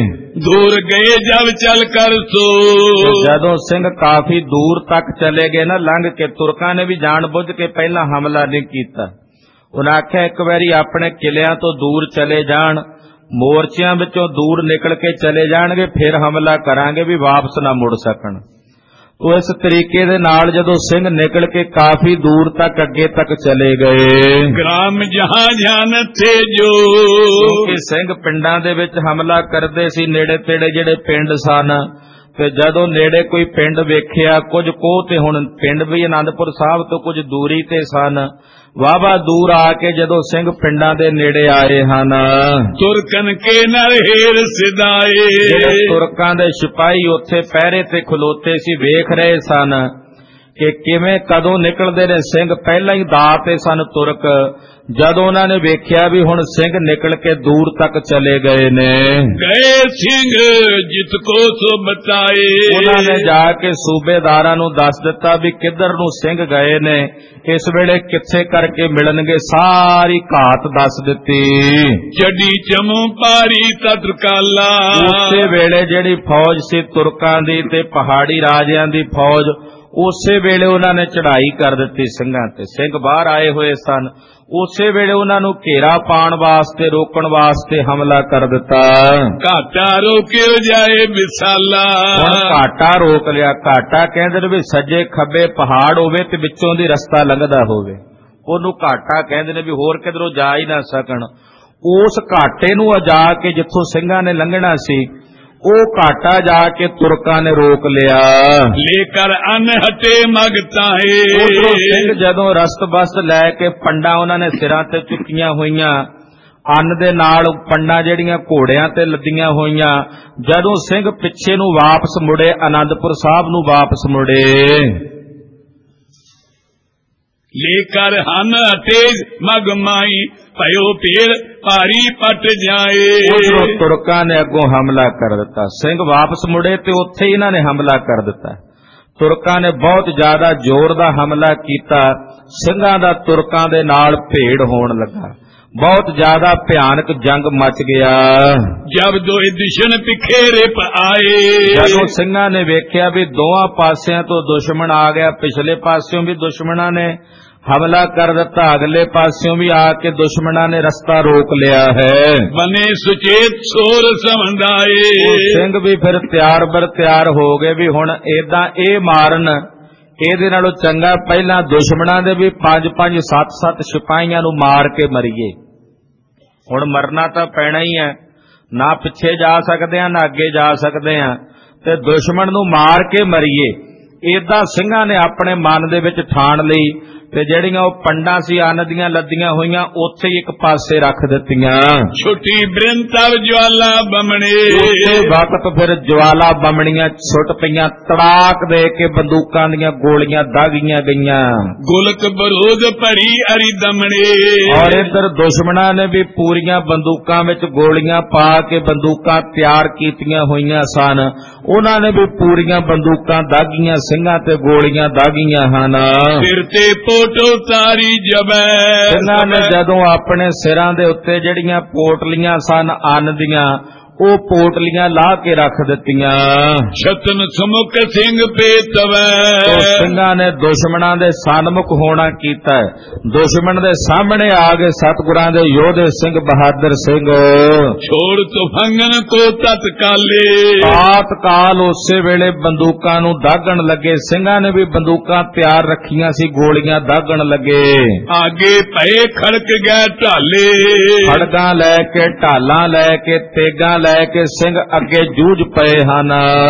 ਦੂਰ ਗਏ ਜਬ ਚੱਲ ਕਰ ਸੋ। ਜਦੋਂ ਸਿੰਘ ਕਾਫੀ ਦੂਰ ਤੱਕ ਚਲੇ ਗਏ ਨਾ ਲੰਘ ਕੇ, ਤੁਰਕਾਂ ਨੇ ਵੀ ਜਾਣ ਬੁੱਝ ਕੇ ਪਹਿਲਾਂ ਹਮਲਾ ਨਹੀਂ ਕੀਤਾ। ਉਹਨਾਂ ਆਖਿਆ ਇੱਕ ਵਾਰੀ ਆਪਣੇ ਕਿਲਿਆਂ ਤੋਂ ਦੂਰ ਚਲੇ ਜਾਣ, ਮੋਰਚਿਆਂ ਵਿੱਚੋਂ ਦੂਰ ਨਿਕਲ ਕੇ ਚਲੇ ਜਾਣਗੇ, ਫਿਰ ਹਮਲਾ ਕਰਾਂਗੇ ਵੀ ਵਾਪਸ ਨਾ ਮੁੜ ਸਕਣ। ਉਹ ਇਸ ਤਰੀਕੇ ਦੇ ਨਾਲ ਜਦੋਂ ਸਿੰਘ ਨਿਕਲ ਕੇ ਕਾਫੀ ਦੂਰ ਤੱਕ ਅੱਗੇ ਤੱਕ ਚਲੇ ਗਏ, ਗ੍ਰਾਮ ਜਹਾਂ ਜਾਨ ਥੇ ਜੋ। ਕਿਉਂਕਿ ਸਿੰਘ ਪਿੰਡਾਂ ਦੇ ਵਿੱਚ ਹਮਲਾ ਕਰਦੇ ਸੀ, ਨੇੜੇ ਤੇੜੇ ਜਿਹੜੇ ਪਿੰਡ ਸਨ, ਤੇ ਜਦੋਂ ਨੇੜੇ ਕੋਈ ਪਿੰਡ ਵੇਖਿਆ, ਕੁਝ ਕੋਹ ਤੇ ਹੁਣ ਪਿੰਡ ਵੀ ਆਨੰਦਪੁਰ ਸਾਹਿਬ ਤੋਂ ਕੁਝ ਦੂਰੀ ਤੇ ਸਨ, ਵਾਹਵਾ ਦੂਰ ਆ ਕੇ ਜਦੋਂ ਸਿੰਘ ਪਿੰਡਾਂ ਦੇ ਨੇੜੇ ਆਏ ਹਨ, ਤੁਰਕਨ ਕੇ ਨਰ ਹੀਰ ਸਿਦਾਏ। ਜਿਹੜੇ ਤੁਰਕਾਂ ਦੇ ਸਿਪਾਹੀ ਉੱਥੇ ਪਹਿਰੇ ਤੇ ਖਲੋਤੇ ਸੀ ਵੇਖ ਰਹੇ ਸਨ ਕਿ ਕਿਵੇਂ ਕਦੋਂ ਨਿਕਲਦੇ ਨੇ ਸਿੰਘ। ਪਹਿਲਾਂ ਹੀ ਦਾਤੇ ਸਨ ਤੁਰਕ। ਜਦੋਂ ਉਹਨਾਂ ਨੇ ਵੇਖਿਆ ਵੀ ਹੁਣ ਸਿੰਘ ਨਿਕਲ ਕੇ ਦੂਰ ਤੱਕ ਚਲੇ ਗਏ ਨੇ, ਗਏ ਸਿੰਘ ਜਿਤ ਕੋ ਸੋ ਬਤਾਏ, ਉਹਨਾਂ ਨੇ ਜਾ ਕੇ ਸੂਬੇਦਾਰਾਂ ਨੂੰ ਦੱਸ ਦਿੱਤਾ ਵੀ ਕਿੱਧਰ ਨੂੰ ਸਿੰਘ ਗਏ ਨੇ, ਇਸ ਵੇਲੇ ਕਿੱਥੇ ਕਰਕੇ ਮਿਲਣਗੇ। ਸਾਰੀ ਘਾਤ ਦੱਸ ਦਿੱਤੀ। ਚੱਡੀ ਚਮੂ ਪਾਰੀ ਤਤਕਾਲਾ, ਉਸੇ ਵੇਲੇ ਜਿਹੜੀ ਫੌਜ ਸੀ ਤੁਰਕਾਂ ਦੀ ਤੇ ਪਹਾੜੀ ਰਾਜਿਆਂ ਦੀ ਫੌਜ, ਉਸੇ ਵੇਲੇ ਉਹਨਾਂ ਨੇ ਚੜ੍ਹਾਈ ਕਰ ਦਿੱਤੀ ਸਿੰਘਾਂ ਤੇ। ਸਿੰਘ ਬਾਹਰ ਆਏ ਹੋਏ ਸਨ। ਉਸੇ ਵੇਲੇ ਉਹਨਾਂ ਨੂੰ ਘੇਰਾ ਪਾਉਣ ਵਾਸਤੇ, ਰੋਕਣ ਵਾਸਤੇ ਹਮਲਾ ਕਰ ਦਿੱਤਾ। ਘਾਟਾ ਰੋਕਿਓ ਜਾਏ ਵਿਸਾਲਾ, ਹੁਣ ਘਾਟਾ ਰੋਕ ਲਿਆ। ਘਾਟਾ ਕਹਿੰਦੇ ਨੇ ਵੀ ਸੱਜੇ ਖੱਬੇ ਪਹਾੜ ਹੋਵੇ ਤੇ ਵਿੱਚੋਂ ਦੀ ਰਸਤਾ ਲੰਘਦਾ ਹੋਵੇ, ਉਹਨੂੰ ਘਾਟਾ ਕਹਿੰਦੇ ਨੇ, ਵੀ ਹੋਰ ਕਿਧਰੋਂ ਜਾ ਹੀ ਨਾ ਸਕਣ। ਉਸ ਘਾਟੇ ਨੂੰ ਜਾ ਕੇ ਜਿੱਥੋਂ ਸਿੰਘਾਂ ਨੇ ਲੰਘਣਾ ਸੀ, ਉਹ ਘਾਟਾ ਜਾ ਕੇ ਤੁਰਕਾਂ ਨੇ ਰੋਕ ਲਿਆ। ਲੇਕਰ ਅਨ ਹਟੇ ਮਗਤਾਏ, ਉਧਰੋਂ ਸਿੰਘ ਜਦੋਂ ਰਸਤ-ਬਸਤ ਲੈ ਕੇ ਪੰਡਾਂ ਉਹਨਾਂ ਨੇ ਸਿਰਾਂ ਤੇ ਚੁੱਕੀਆਂ ਹੋਈਆਂ, ਅੰਨ ਦੇ ਨਾਲ ਪੰਡਾਂ ਜਿਹੜੀਆਂ ਘੋੜਿਆਂ ਤੇ ਲੱਦੀਆਂ ਹੋਈਆਂ, ਜਦੋਂ ਸਿੰਘ ਪਿੱਛੇ ਨੂੰ ਵਾਪਸ ਮੁੜੇ, ਆਨੰਦਪੁਰ ਸਾਹਿਬ ਨੂੰ ਵਾਪਸ ਮੁੜੇ, ਲੇਕਰ ਹਨ ਹਟੇ ਮਗਮਾਈ, ਭਇਓ ਪੇੜ ਭਾਰੀ ਪਟ ਜਾਏ। ਉਧਰੋਂ ਤੁਰਕਾਂ ਨੇ ਅੱਗੋਂ ਹਮਲਾ ਕਰ ਦਿੱਤਾ। ਸਿੰਘ ਵਾਪਸ ਮੁੜੇ ਤੇ ਉੱਥੇ ਇਹਨਾਂ ਨੇ ਹਮਲਾ ਕਰ ਦਿੱਤਾ। ਤੁਰਕਾਂ ਨੇ ਬਹੁਤ ਜ਼ਿਆਦਾ ਜ਼ੋਰ ਦਾ ਹਮਲਾ ਕੀਤਾ। ਸਿੰਘਾਂ ਦਾ ਤੁਰਕਾਂ ਦੇ ਨਾਲ ਭੇੜ ਹੋਣ ਲੱਗਾ। ਬਹੁਤ ਜ਼ਿਆਦਾ ਭਿਆਨਕ ਜੰਗ ਮਚ ਗਿਆ। ਜਬ ਦੋਏ ਦਿਸ਼ਨ ਪਿਖੇਰੇ ਆਏ, ਜਦੋਂ ਸਿੰਘਾਂ ਨੇ ਵੇਖਿਆ ਵੀ ਦੋਹਾਂ ਪਾਸਿਆਂ ਤੋਂ ਦੁਸ਼ਮਣ ਆ ਗਿਆ, ਪਿਛਲੇ ਪਾਸਿਓਂ ਵੀ ਦੁਸ਼ਮਣਾਂ ਨੇ ਹਮਲਾ ਕਰ ਦਿੱਤਾ, ਅਗਲੇ ਪਾਸਿਓਂ ਵੀ ਆ ਕੇ ਦੁਸ਼ਮਣਾਂ ਨੇ ਰਸਤਾ ਰੋਕ ਲਿਆ ਹੈ। ਬਨੇ ਸੁਚੇਤ ਸੋਰ ਸਮਝਾਏ, ਸਿੰਘ ਵੀ ਫਿਰ ਤਿਆਰ ਬਰ ਤਿਆਰ ਹੋ ਗਏ ਵੀ ਹੁਣ ਏਦਾਂ ਇਹ ਮਾਰਨ, ਇਹਦੇ ਨਾਲੋਂ ਚੰਗਾ ਪਹਿਲਾਂ ਦੁਸ਼ਮਣਾਂ ਦੇ ਵੀ 5-5 7-7 ਸਿਪਾਹੀਆਂ ਨੂੰ ਮਾਰ ਕੇ ਮਰੀਏ। ਹੁਣ ਮਰਨਾ ਤਾਂ ਪੈਣਾ ਹੀ ਹੈ, ਨਾ ਪਿੱਛੇ ਜਾ ਸਕਦੇ ਆ ਨਾ ਅੱਗੇ ਜਾ ਸਕਦੇ ਆ, ਤੇ ਦੁਸ਼ਮਣ ਨੂੰ ਮਾਰ ਕੇ ਮਰੀਏ। ਏਦਾਂ ਸਿੰਘਾਂ ਨੇ ਆਪਣੇ ਮਨ ਦੇ ਵਿੱਚ ਠਾਣ ਲਈ ਤੇ ਜਿਹੜੀਆਂ ਉਹ ਪੰਡਾਂ ਸੀ ਅੰਨ ਦੀਆਂ ਲੱਦੀਆਂ ਹੋਈਆਂ, ਉੱਥੇ ਹੀ ਇੱਕ ਪਾਸੇ ਰੱਖ ਦਿੱਤੀਆਂ। ਛੁੱਟੀ ਬ੍ਰਿੰਤਵ ਜਵਾਲਾ ਬਮਣੇ, ਉਸੇ ਵਕਤ ਫਿਰ ਜਵਾਲਾ ਬਮਣੀਆਂ ਛੁੱਟ ਪਈਆਂ, ਤੜਾਕ ਦੇ ਕੇ ਬੰਦੂਕਾਂ ਦੀਆਂ ਗੋਲੀਆਂ ਦਾਗੀਆਂ ਗਈਆਂ। ਗੋਲਕ ਬਰੂਦ ਭਰੀ ਅਰੀ ਦਮਣੇ, ਔਰ ਇੱਧਰ ਦੁਸ਼ਮਣਾਂ ਨੇ ਵੀ ਪੂਰੀਆਂ ਬੰਦੂਕਾਂ ਵਿੱਚ ਗੋਲੀਆਂ ਪਾ ਕੇ ਬੰਦੂਕਾਂ ਤਿਆਰ ਕੀਤੀਆਂ ਹੋਈਆਂ ਸਨ। ਉਹਨਾਂ ਨੇ ਵੀ ਪੂਰੀਆਂ ਬੰਦੂਕਾਂ ਦਾਗੀਆਂ, ਸਿੰਘਾਂ ਤੇ ਗੋਲੀਆਂ ਦਾਗੀਆਂ ਹਨ। ਸਿਰ ਤੇ ਪੋਟੋ ਤਾਰੀ ਜਬੈ, ਸਿੰਘਾਂ ਨੇ ਜਦੋਂ ਆਪਣੇ ਸਿਰਾਂ ਦੇ ਉੱਤੇ ਜਿਹੜੀਆਂ ਪੋਟਲੀਆਂ ਸਨ ਅੰਨ ਦੀਆਂ, ਉਹ ਪੋਟਲੀਆਂ ਲਾਹ ਕੇ ਰੱਖ ਦਿੱਤੀਆਂ। ਛਤਨ ਸਮੁਖ ਸਿੰਘ ਪੇਤਵੈ, ਸਿੰਘਾਂ ਨੇ ਦੁਸ਼ਮਣਾਂ ਦੇ ਸਨਮੁਖ ਹੋਣਾ ਕੀਤਾ। ਦੁਸ਼ਮਣ ਦੇ ਸਾਹਮਣੇ ਆ ਗਏ ਸਤਿਗੁਰਾਂ ਦੇ ਯੋਧੇ ਸਿੰਘ ਬਹਾਦਰ ਸਿੰਘ। ਛੋੜ ਤੁਫੰਗਨ ਕੋ ਤਤਕਾਲੇ, ਤਤਕਾਲ ਉਸੇ ਵੇਲੇ ਬੰਦੂਕਾਂ ਨੂੰ ਦਾਗਣ ਲੱਗੇ। ਸਿੰਘਾਂ ਨੇ ਵੀ ਬੰਦੂਕਾਂ ਤਿਆਰ ਰੱਖੀਆਂ ਸੀ, ਗੋਲੀਆਂ ਦਾਗਣ ਲੱਗੇ। ਆਗੇ ਭਏ ਖੜਕ ਗਏ ਢਾਲੇ, ਖੜਗਾਂ ਲੈ ਕੇ, ਢਾਲਾਂ ਲੈ ਕੇ, ਤੇਗਾਂ ਲੈ ਕੇ ਸਿੰਘ ਅੱਗੇ ਜੂਝ ਪਏ ਹਨ।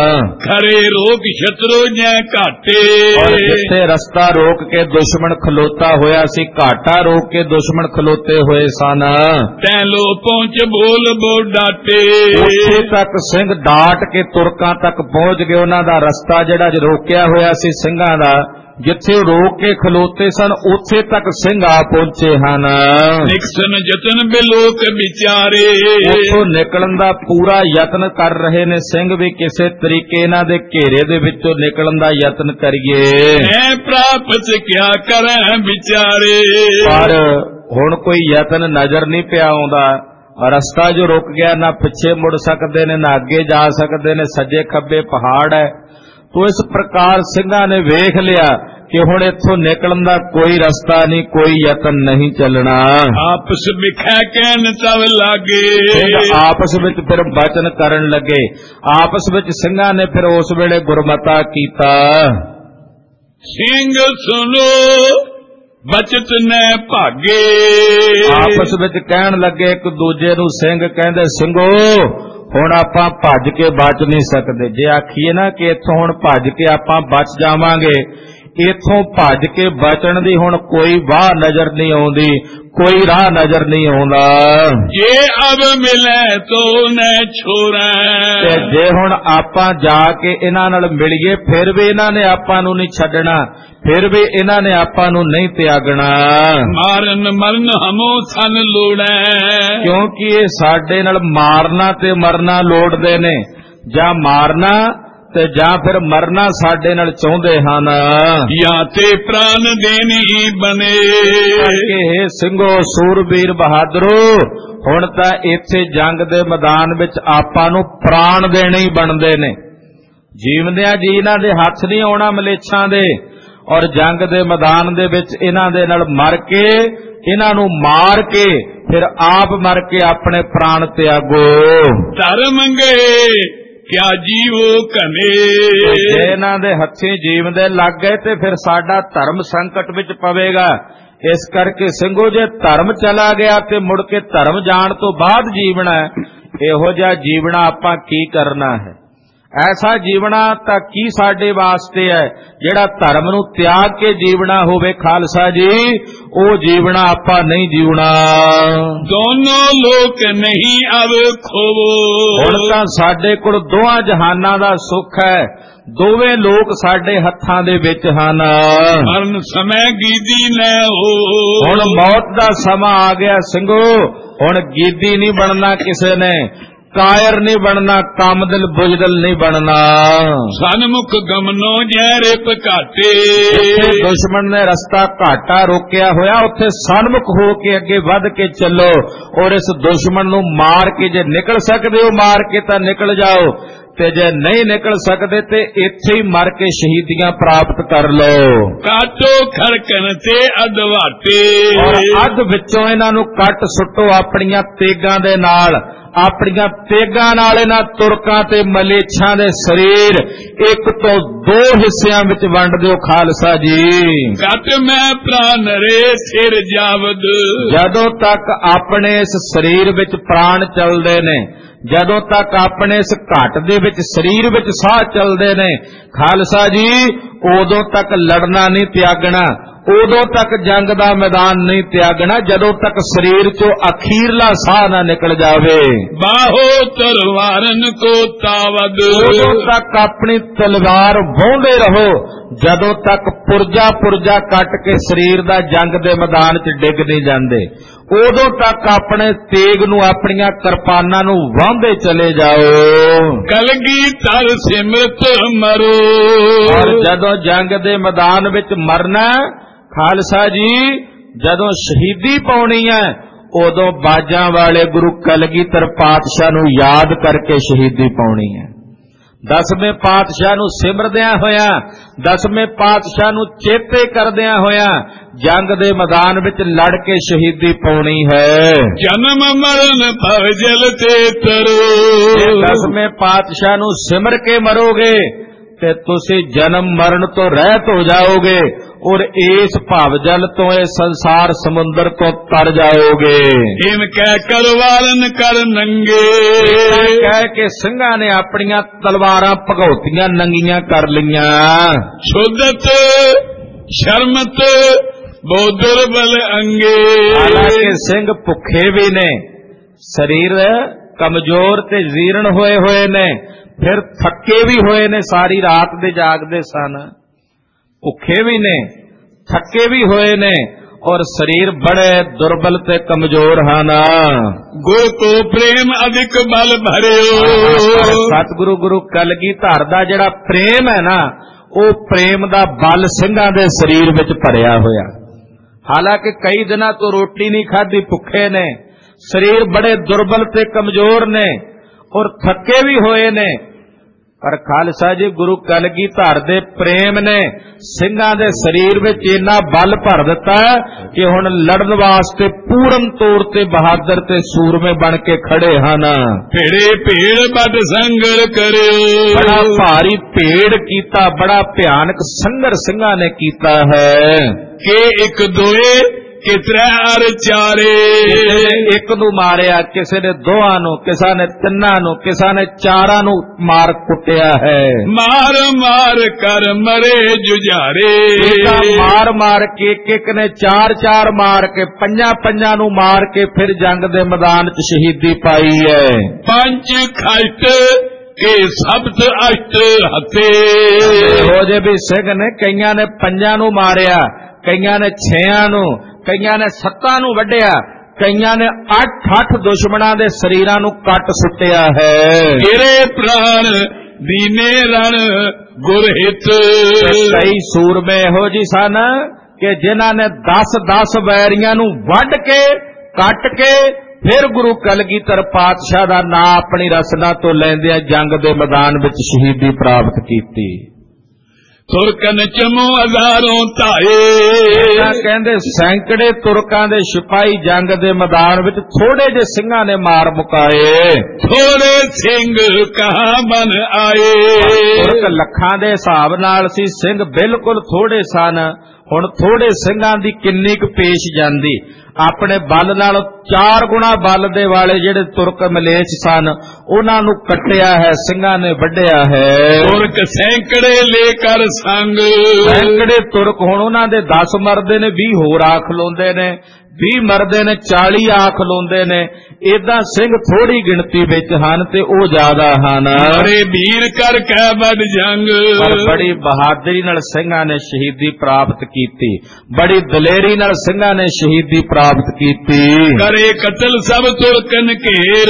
ਖਰੇ ਰੋਕ ਸ਼ਤਰੂ ਜੈ ਘਾਟੇ, ਔਰ ਜਿੱਥੇ ਰਸਤਾ ਰੋਕ ਕੇ ਦੁਸ਼ਮਣ ਖਲੋਤਾ ਹੋਇਆ ਸੀ, ਘਾਟਾ ਰੋਕ ਕੇ ਦੁਸ਼ਮਣ ਖਲੋਤੇ ਹੋਏ ਸਨ। ਤੈ ਲੋ ਪਹੁੰਚ ਬੋਲ ਬੋ ਡਾਟੇ, ਉੱਥੇ ਤੱਕ ਸਿੰਘ ਡਾਟ ਕੇ ਤੁਰਕਾਂ ਤੱਕ ਪਹੁੰਚ ਗਏ। ਉਹਨਾਂ ਦਾ ਰਸਤਾ ਜਿਹੜਾ ਰੋਕਿਆ ਹੋਇਆ ਸੀ ਸਿੰਘਾਂ ਦਾ, ਜਿੱਥੇ ਰੋਕ ਕੇ ਖਲੋਤੇ ਸਨ, ਉੱਥੇ ਤੱਕ ਸਿੰਘ ਆ ਪਹੁੰਚੇ ਹਨ। ਨਿਕਸਨ ਯਤਨ ਬਿਲੋਕ ਵਿਚਾਰੇ, ਉੱਥੋਂ ਨਿਕਲਣ ਦਾ ਪੂਰਾ ਯਤਨ ਕਰ ਰਹੇ ਨੇ ਸਿੰਘ ਵੀ, ਕਿਸੇ ਤਰੀਕੇ ਇਹਨਾਂ ਦੇ ਘੇਰੇ ਦੇ ਵਿੱਚੋਂ ਨਿਕਲਣ ਦਾ ਯਤਨ ਕਰੀਏ। ਮੈਂ ਪ੍ਰਾਪਤ ਕਿਆ ਕਰਾਂ ਵਿਚਾਰੇ, ਪਰ ਹੁਣ ਕੋਈ ਯਤਨ ਨਜ਼ਰ ਨਹੀਂ ਪਿਆ ਆਉਂਦਾ। ਰਸਤਾ ਜੋ ਰੁਕ ਗਿਆ, ਨਾ ਪਿੱਛੇ ਮੁੜ ਸਕਦੇ ਨੇ ਨਾ ਅੱਗੇ ਜਾ ਸਕਦੇ ਨੇ, ਸੱਜੇ ਖੱਬੇ ਪਹਾੜ ਹੈ। ਤੋ ਇਸ ਪ੍ਰਕਾਰ ਸਿੰਘਾਂ ਨੇ ਵੇਖ ਲਿਆ ਕਿ ਹੁਣ ਇੱਥੋਂ ਨਿਕਲਣ ਦਾ ਕੋਈ ਰਸਤਾ ਨਹੀਂ, ਕੋਈ ਯਤਨ ਨਹੀਂ ਚੱਲਣਾ। ਆਪਸ ਵਿਖੈ ਕਹਿਣ ਤਵ ਲਾਗੇ, ਆਪਸ ਵਿੱਚ ਫਿਰ ਬਚਨ ਕਰਨ ਲੱਗੇ। ਆਪਸ ਵਿੱਚ ਸਿੰਘਾਂ ਨੇ ਫਿਰ ਉਸ ਵੇਲੇ ਗੁਰਮਤਾ ਕੀਤਾ। ਸਿੰਘ ਸੁਨੋ ਬਚਤ ਨੈ ਭਾਗੇ, ਆਪਸ ਵਿੱਚ ਕਹਿਣ ਲੱਗੇ ਇੱਕ ਦੂਜੇ ਨੂੰ। ਸਿੰਘ ਕਹਿੰਦੇ, ਸਿੰਘੋ ਹੁਣ ਆਪਾਂ ਭੱਜ ਕੇ ਬਚ ਨਹੀਂ ਸਕਦੇ। ਜੇ ਆਖੀਏ ਨਾ ਕਿ ਇੱਥੋਂ ਹੁਣ ਭੱਜ ਕੇ ਆਪਾਂ ਬਚ ਜਾਵਾਂਗੇ, ਇਥੋਂ ਭੱਜ ਕੇ ਬਚਣ ਦੀ ਹੁਣ ਕੋਈ ਵਾਹ ਨਜ਼ਰ ਨਹੀਂ ਆਉਂਦੀ, ਕੋਈ ਰਾਹ ਨਜ਼ਰ ਨਹੀਂ ਆਉਂਦਾ। ਜੇ ਅਬ ਮਿਲੇ ਤੋ ਨ ਛੋੜੈ, ਤੇ ਜੇ ਹੁਣ ਆਪਾਂ ਜਾ ਕੇ ਇਹਨਾਂ ਨਾਲ ਮਿਲੀਏ ਫਿਰ ਵੀ ਇਹਨਾਂ ਨੇ ਆਪਾਂ ਨੂੰ ਨਹੀਂ ਛੱਡਣਾ, ਫਿਰ ਵੀ ਇਹਨਾਂ ਨੇ ਆਪਾਂ ਨੂੰ ਨਹੀਂ ਤਿਆਗਣਾ। ਮਾਰਨ ਮਰਨ ਹਮੋ ਥਨ ਲੋੜੈ, ਕਿਉਂਕਿ ਇਹ ਸਾਡੇ ਨਾਲ ਮਾਰਨਾ ਤੇ ਮਰਨਾ ਲੋੜਦੇ ਨੇ, ਜਾਂ ਮਾਰਨਾ ਤੇ ਜਾਂ ਫਿਰ ਮਰਨਾ ਸਾਡੇ ਨਾਲ ਚਾਹੁੰਦੇ ਹਨ। ਜਾਂ ਤੇ ਪ੍ਰਾਨ ਦੇਣੀ ਬਨੇ, ਇਹ ਸਿੰਘੋ ਸੂਰਬੀਰ ਬਹਾਦਰੋ, ਹੁਣ ਤਾਂ ਇੱਥੇ ਜੰਗ ਦੇ ਮੈਦਾਨ ਵਿੱਚ ਆਪਾਂ ਨੂੰ ਪ੍ਰਾਣ ਦੇਣੇ ਹੀ ਬਣਦੇ ਨੇ। ਜੀਵਦਿਆਂ ਜੀ ਇਹਨਾਂ ਦੇ ਹੱਥ ਨਹੀਂ ਆਉਣਾ ਮਲੇਛਾਂ ਦੇ, ਔਰ ਜੰਗ ਦੇ ਮੈਦਾਨ ਦੇ ਵਿੱਚ ਇਹਨਾਂ ਦੇ ਨਾਲ ਮਰ ਕੇ, ਇਹਨਾਂ ਨੂੰ ਮਾਰ ਕੇ ਫਿਰ ਆਪ ਮਰ ਕੇ ਆਪਣੇ ਪ੍ਰਾਣ ਤਿਆਗੋ। ਧਰਮ ਗਏ ਕਿਆ ਜੀਵੋ ਘਨੇ, ਜੇ ਇਹਨਾਂ ਦੇ ਹੱਥੀਂ ਜੀਵਦੇ ਲੱਗ ਗਏ ਤੇ ਫਿਰ ਸਾਡਾ ਧਰਮ ਸੰਕਟ ਵਿੱਚ ਪਵੇਗਾ। ਇਸ ਕਰਕੇ ਸਿੰਘੋ ਜੇ ਧਰਮ ਚਲਾ ਗਿਆ ਤੇ ਮੁੜ ਕੇ ਧਰਮ ਜਾਣ ਤੋਂ ਬਾਅਦ ਜੀਵਣਾ, ਇਹੋ ਜਿਹਾ ਜੀਵਣਾ ਆਪਾਂ ਕੀ ਕਰਨਾ ਹੈ? ਐਸਾ ਜੀਵਣਾ ਤਾਂ ਕੀ ਸਾਡੇ ਵਾਸਤੇ ਹੈ ਜਿਹੜਾ ਧਰਮ ਨੂੰ ਤਿਆਗ ਕੇ ਜੀਵਣਾ ਹੋਵੇ ਖਾਲਸਾ ਜੀ, ਉਹ ਜੀਵਣਾ ਆਪਾਂ ਨਹੀਂ ਜੀਵਣਾ। ਦੋਨੋਂ ਲੋਕ ਨਹੀਂ ਅਬ ਖੋਵੋ, ਹੁਣ ਤਾਂ ਸਾਡੇ ਕੋਲ ਦੋਹਾਂ ਜਹਾਨਾਂ ਦਾ ਸੁੱਖ ਹੈ, ਦੋਵੇਂ ਲੋਕ ਸਾਡੇ ਹੱਥਾਂ ਦੇ ਵਿੱਚ ਹਨ। ਮਰਨ ਸਮੇਂ ਗੀਦੀ ਨਾ ਹੋ, ਹੁਣ ਮੌਤ ਦਾ ਸਮਾਂ ਆ ਗਿਆ ਸਿੰਘੋ, ਹੁਣ ਗੀਦੀ ਨਹੀਂ ਬਣਨਾ ਕਿਸੇ ਨੇ, ਕਾਇਰ ਨਹੀਂ ਬਣਨਾ, ਕਾਮਦਿਲ ਬੁਜਦਲ ਨਹੀਂ ਬਣਨਾ। ਸਨਮੁਖ ਗਮਨੋ ਜਹਿਰੇ ਪਘਾਟੇ, ਦੁਸ਼ਮਣ ਨੇ ਰਸਤਾ ਘਾਟਾ ਰੋਕਿਆ ਹੋਇਆ, ਉੱਥੇ ਸਨਮੁਖ ਹੋ ਕੇ ਅੱਗੇ ਵੱਧ ਕੇ ਚੱਲੋ, ਔਰ ਇਸ ਦੁਸ਼ਮਣ ਨੂੰ ਮਾਰ ਕੇ ਜੇ ਨਿਕਲ ਸਕਦੇ ਹੋ ਮਾਰ ਕੇ ਤਾਂ ਨਿਕਲ ਜਾਓ, ਤੇ ਜੇ ਨਹੀਂ ਨਿਕਲ ਸਕਦੇ ਤੇ ਇੱਥੇ ਹੀ ਮਰ ਕੇ ਸ਼ਹੀਦੀਆਂ ਪ੍ਰਾਪਤ ਕਰ ਲਓ। ਕਾਟੋ ਖੜਕਣ ਤੇ ਅਦਵਾਟੇ, ਔਰ ਅੱਧ ਵਿੱਚੋਂ ਇਹਨਾਂ ਨੂੰ ਕੱਟ ਸੁੱਟੋ ਆਪਣੀਆਂ ਤੇਗਾਂ ਦੇ ਨਾਲ, ਆਪਣੀਆਂ ਤੇਗਾਂ ਨਾਲ ਇਹਨਾਂ ਤੁਰਕਾਂ ਤੇ ਮਲੇਛਾਂ ਦੇ ਸਰੀਰ ਇੱਕ ਤੋਂ ਦੋ ਹਿੱਸਿਆਂ ਵਿੱਚ ਵੰਡ ਦਿਓ ਖਾਲਸਾ ਜੀ। ਕੱਟ ਮੈਂ ਪ੍ਰਾਨ ਰੇ ਸਿਰ ਜਾਵਦ, ਜਦੋਂ ਤੱਕ ਆਪਣੇ ਇਸ ਸਰੀਰ ਵਿੱਚ ਪ੍ਰਾਣ ਚੱਲਦੇ ਨੇ, ਜਦੋਂ ਤੱਕ ਆਪਣੇ ਇਸ ਘਾਟ ਦੇ ਵਿੱਚ ਸਰੀਰ ਵਿੱਚ ਸਾਹ ਚੱਲਦੇ ਨੇ ਖਾਲਸਾ ਜੀ, ਉਦੋਂ ਤੱਕ ਲੜਨਾ ਨਹੀਂ ਤਿਆਗਣਾ, ਉਦੋਂ ਤੱਕ ਜੰਗ ਦਾ ਮੈਦਾਨ ਨਹੀਂ ਤਿਆਗਣਾ, ਜਦੋਂ ਤੱਕ ਸਰੀਰ ਚੋਂ ਅਖੀਰਲਾ ਸਾਹ ਨਾ ਨਿਕਲ ਜਾਵੇ। ਬਾਹੋ ਤਲਵਾਰਨ ਕੋ ਤਾਵਦ, ਉਦੋਂ ਤੱਕ ਆਪਣੀ ਤਲਵਾਰ ਵਾਹੁੰਦੇ ਰਹੋ, ਜਦੋਂ ਤੱਕ ਪੁਰਜਾ ਪੁਰਜਾ ਕੱਟ ਕੇ ਸਰੀਰ ਦਾ ਜੰਗ ਦੇ ਮੈਦਾਨ 'ਚ ਡਿੱਗ ਨਹੀਂ ਜਾਂਦੇ, ਉਦੋਂ ਤੱਕ ਆਪਣੇ ਤੇਗ ਨੂੰ, ਆਪਣੀਆਂ ਕਿਰਪਾਨਾਂ ਨੂੰ ਵਾਹੁੰਦੇ ਚਲੇ ਜਾਓ। ਕਲਗੀਧਰ ਸਿਮਰਤ ਮਰੋ, ਔਰ ਜਦੋਂ ਜੰਗ ਦੇ ਮੈਦਾਨ ਵਿੱਚ ਮਰਨਾ ਖਾਲਸਾ ਜੀ, ਜਦੋਂ ਸ਼ਹੀਦੀ ਪਾਉਣੀ ਹੈ, ਉਦੋਂ ਬਾਜਾਂ ਵਾਲੇ ਗੁਰੂ ਕਲਗੀਧਰ ਪਾਤਸ਼ਾਹ ਨੂੰ ਯਾਦ ਕਰਕੇ ਸ਼ਹੀਦੀ ਪਾਉਣੀ ਹੈ। 10ਵੇਂ ਪਾਤਸ਼ਾਹ ਨੂੰ ਸਿਮਰਦਿਆਂ ਹੋਇਆਂ, 10ਵੇਂ ਪਾਤਸ਼ਾਹ ਨੂੰ ਚੇਤੇ ਕਰਦਿਆਂ ਹੋਇਆਂ ਜੰਗ ਦੇ ਮੈਦਾਨ ਵਿੱਚ ਲੜ ਕੇ ਸ਼ਹੀਦੀ ਪਾਉਣੀ ਹੈ। ਜਨਮ ਮਰਨ ਭਵ ਜਲ ਤੇ ਤਰੋ, 10ਵੇਂ ਪਾਤਸ਼ਾਹ ਨੂੰ ਸਿਮਰ ਕੇ ਮਰੋਗੇ ਤੇ ਤੁਸੀਂ ਜਨਮ ਮਰਨ ਤੋਂ ਰਹਿਤ ਹੋ ਜਾਓਗੇ, ਔਰ ਇਸ ਭਵ ਜਲ ਤੋਂ, ਇਹ ਸੰਸਾਰ ਸਮੁੰਦਰ ਤੋਂ ਤਰ ਜਾਓਗੇ। ਇਨ ਕਹਿ ਕਰਵਾਲਨ ਕਰ ਨੰਗੇ, ਕਹਿ ਕੇ ਸਿੰਘਾਂ ਨੇ ਆਪਣੀਆਂ ਤਲਵਾਰਾਂ ਭਗੌਤੀਆਂ ਨੰਗੀਆਂ ਕਰ ਲਈਆਂ। ਸ਼ੁੱਧਤ ਸ਼ਰਮਤ ਬੋਦਰ ਬਲ ਅੰਗੇ, ਹਾਲਾਂਕਿ ਸਿੰਘ ਭੁੱਖੇ ਵੀ ਨੇ, ਸਰੀਰ ਕਮਜ਼ੋਰ ਤੇ ਜੀਰਨ ਹੋਏ ਹੋਏ ਨੇ, ਫਿਰ ਥੱਕੇ ਵੀ ਹੋਏ ਨੇ, ਸਾਰੀ ਰਾਤ ਦੇ ਜਾਗਦੇ ਸਨ, ਭੁੱਖੇ ਵੀ ਨੇ, ਥੱਕੇ ਵੀ ਹੋਏ ਨੇ, ਔਰ ਸਰੀਰ ਬੜੇ ਦੁਰਬਲ ਤੇ ਕਮਜ਼ੋਰ ਹਨ। ਗੁਰ ਕੋ ਪ੍ਰੇਮ ਅਧਿਕ ਬਲ ਭਰਿਓ, ਸਤਿਗੁਰੂ ਗੁਰੂ ਕਲਗੀਧਰ ਦਾ ਜਿਹੜਾ ਪ੍ਰੇਮ ਹੈ ਨਾ, ਉਹ ਪ੍ਰੇਮ ਦਾ ਬਲ ਸਿੰਘਾਂ ਦੇ ਸਰੀਰ ਵਿੱਚ ਭਰਿਆ ਹੋਇਆ। ਹਾਲਾਂਕਿ ਕਈ ਦਿਨਾਂ ਤੋਂ ਰੋਟੀ ਨਹੀਂ ਖਾਧੀ, ਭੁੱਖੇ ਨੇ, ਸਰੀਰ ਬੜੇ ਦੁਰਬਲ ਤੇ ਕਮਜ਼ੋਰ ਨੇ, ਔਰ ਥੱਕੇ ਵੀ ਹੋਏ ਨੇ, ਪਰ ਖਾਲਸਾ ਜੀ ਗੁਰੂ ਕਲਗੀਧਰ ਦੇ ਪ੍ਰੇਮ ਨੇ ਸਿੰਘਾਂ ਦੇ ਸਰੀਰ ਵਿੱਚ ਇੰਨਾ ਬਲ ਭਰ ਦਿੱਤਾ ਕਿ ਹੁਣ ਲੜਨ ਵਾਸਤੇ ਪੂਰਨ ਤੌਰ ਤੇ ਬਹਾਦਰ ਤੇ ਸੂਰਮੇ ਬਣ ਕੇ ਖੜੇ ਹਨ। ਭੇੜੇ ਭੇੜ ਬਦ ਸੰਗਰ ਕਰਿਓ, ਬੜਾ ਭਾਰੀ ਭੇੜ ਕੀਤਾ, ਬੜਾ ਭਿਆਨਕ ਸੰਘਰ ਸਿੰਘਾਂ ਨੇ ਕੀਤਾ ਹੈ। ਕਿ ਇੱਕ ਦੋਏ कितरे अर चारे। ਕਿਸੇ ਨੇ ਇੱਕ ਨੂੰ ਮਾਰਿਆ, ਕਿਸੇ ਨੇ ਦੋਹਾਂ ਨੂੰ, ਕਿਸੇ ਨੇ ਤਿੰਨਾਂ ਨੂੰ, ਕਿਸੇ ਨੇ ਚਾਰਾਂ ਨੂੰ ਮਾਰ ਕੁੱਟਿਆ ਹੈ। मार मार कर मरे जुझारे। ਮਾਰ ਮਾਰ ਕੇ ਇੱਕ ਨੇ ਚਾਰ ਮਾਰ ਕੇ ਪੰਜਾਂ ਨੂੰ ਮਾਰ ਕੇ ਫਿਰ ਜੰਗ ਦੇ ਮੈਦਾਨ 'ਚ ਸ਼ਹੀਦੀ ਪਾਈ ਹੈ। पंच खष्ट के सप्त अष्ट हथे। ਇਹੋ ਜਿਹੇ ਵੀ ਸਿੰਘ ਨੇ, ਕਈਆਂ ਨੇ ਪੰਜਾਂ ਨੂੰ ਮਾਰਿਆ, ਕਈਆਂ ਨੇ 6 ਨੂੰ, ਕਈਆਂ ਨੇ 7 ਨੂੰ ਵੱਢਿਆ, ਕਈਆਂ ਨੇ 8 ਦੁਸ਼ਮਣਾਂ ਦੇ ਸਰੀਰਾਂ ਨੂੰ ਕੱਟ ਸੁੱਟਿਆ ਹੈ। ਗਿਰੇ ਪ੍ਰਾਣ ਦੀਨੇ ਰਣ ਗੁਰਹਿਤ। ਕਈ ਸੂਰਮੇ ਇਹੋ ਜਿਹੇ ਸਨ ਕਿ ਜਿਨ੍ਹਾਂ ਨੇ 10 ਵੈਰੀਆਂ ਨੂੰ ਵੱਢ ਕੇ ਕੱਟ ਕੇ ਫਿਰ ਗੁਰੂ ਕਲਗੀਧਰ ਪਾਤਸ਼ਾਹ ਦਾ ਨਾਂ ਆਪਣੀ ਰਸਨਾ ਤੋਂ ਲੈਂਦਿਆਂ ਜੰਗ ਦੇ ਮੈਦਾਨ ਵਿੱਚ ਸ਼ਹੀਦੀ ਪ੍ਰਾਪਤ ਕੀਤੀ। ਤੁਰਕਨ ਚਮੋ ਹਜ਼ਾਰੋਂ ਧਾਏ। ਕਹਿੰਦੇ ਸੈਂਕੜੇ ਤੁਰਕਾਂ ਦੇ ਸਿਪਾਹੀ ਜੰਗ ਦੇ ਮੈਦਾਨ ਵਿੱਚ ਥੋੜੇ ਜਿਹੇ ਸਿੰਘਾਂ ਨੇ ਮਾਰ ਮੁਕਾਏ। ਥੋੜੇ ਸਿੰਘ ਕਹਾਂ ਬਨ ਆਏ। ਤੁਰਕ ਲੱਖਾਂ ਦੇ ਹਿਸਾਬ ਨਾਲ ਸੀ, ਸਿੰਘ ਬਿਲਕੁਲ ਥੋੜੇ ਸਨ। ਹੁਣ ਥੋੜੇ ਸਿੰਘਾਂ ਦੀ ਕਿੰਨੀ ਕੁ ਪੇਸ਼ ਜਾਂਦੀ। ਆਪਣੇ ਬਲ ਨਾਲ 4 ਗੁਣਾ ਬਲ ਦੇ ਵਾਲੇ ਜਿਹੜੇ ਤੁਰਕ ਮਲੇਛ ਸਨ ਉਹਨਾਂ ਨੂੰ ਕੱਟਿਆ ਹੈ, ਸਿੰਘਾਂ ਨੇ ਵੱਢਿਆ ਹੈ। ਤੁਰਕ ਸੈਂਕੜੇ ਲੈ ਕਰ ਸੰਗ। ਸੈਂਕੜੇ ਤੁਰਕ ਹੁਣ ਉਹਨਾਂ ਦੇ 10 ਮਰਦੇ ਨੇ, 20 ਹੋਰ ਆ ਖਲੋਂਦੇ ਨੇ, 20 ਮਰਦੇ ਨੇ, 40 ਆ ਖਲੋਂਦੇ ਨੇ। ਏਦਾਂ ਸਿੰਘ ਥੋੜੀ ਗਿਣਤੀ ਵਿੱਚ ਹਨ ਤੇ ਉਹ ਜ਼ਿਆਦਾ ਹਨ। ਅਰੇ ਵੀਰ ਕਰ ਕਹਿ ਬਦ ਜੰਗ। ਪਰ ਬੜੀ ਬਹਾਦਰੀ ਨਾਲ ਸਿੰਘਾਂ ਨੇ ਸ਼ਹੀਦੀ ਪ੍ਰਾਪਤ ਕੀਤੀ, ਬੜੀ ਦਲੇਰੀ ਨਾਲ ਸਿੰਘਾਂ ਨੇ ਸ਼ਹੀਦੀ ਪ੍ਰਾਪਤ ਕੀਤੀ। ਕਰੇ ਕਤਲ ਸਭ ਤੁਰਕਨ ਘੇਰ।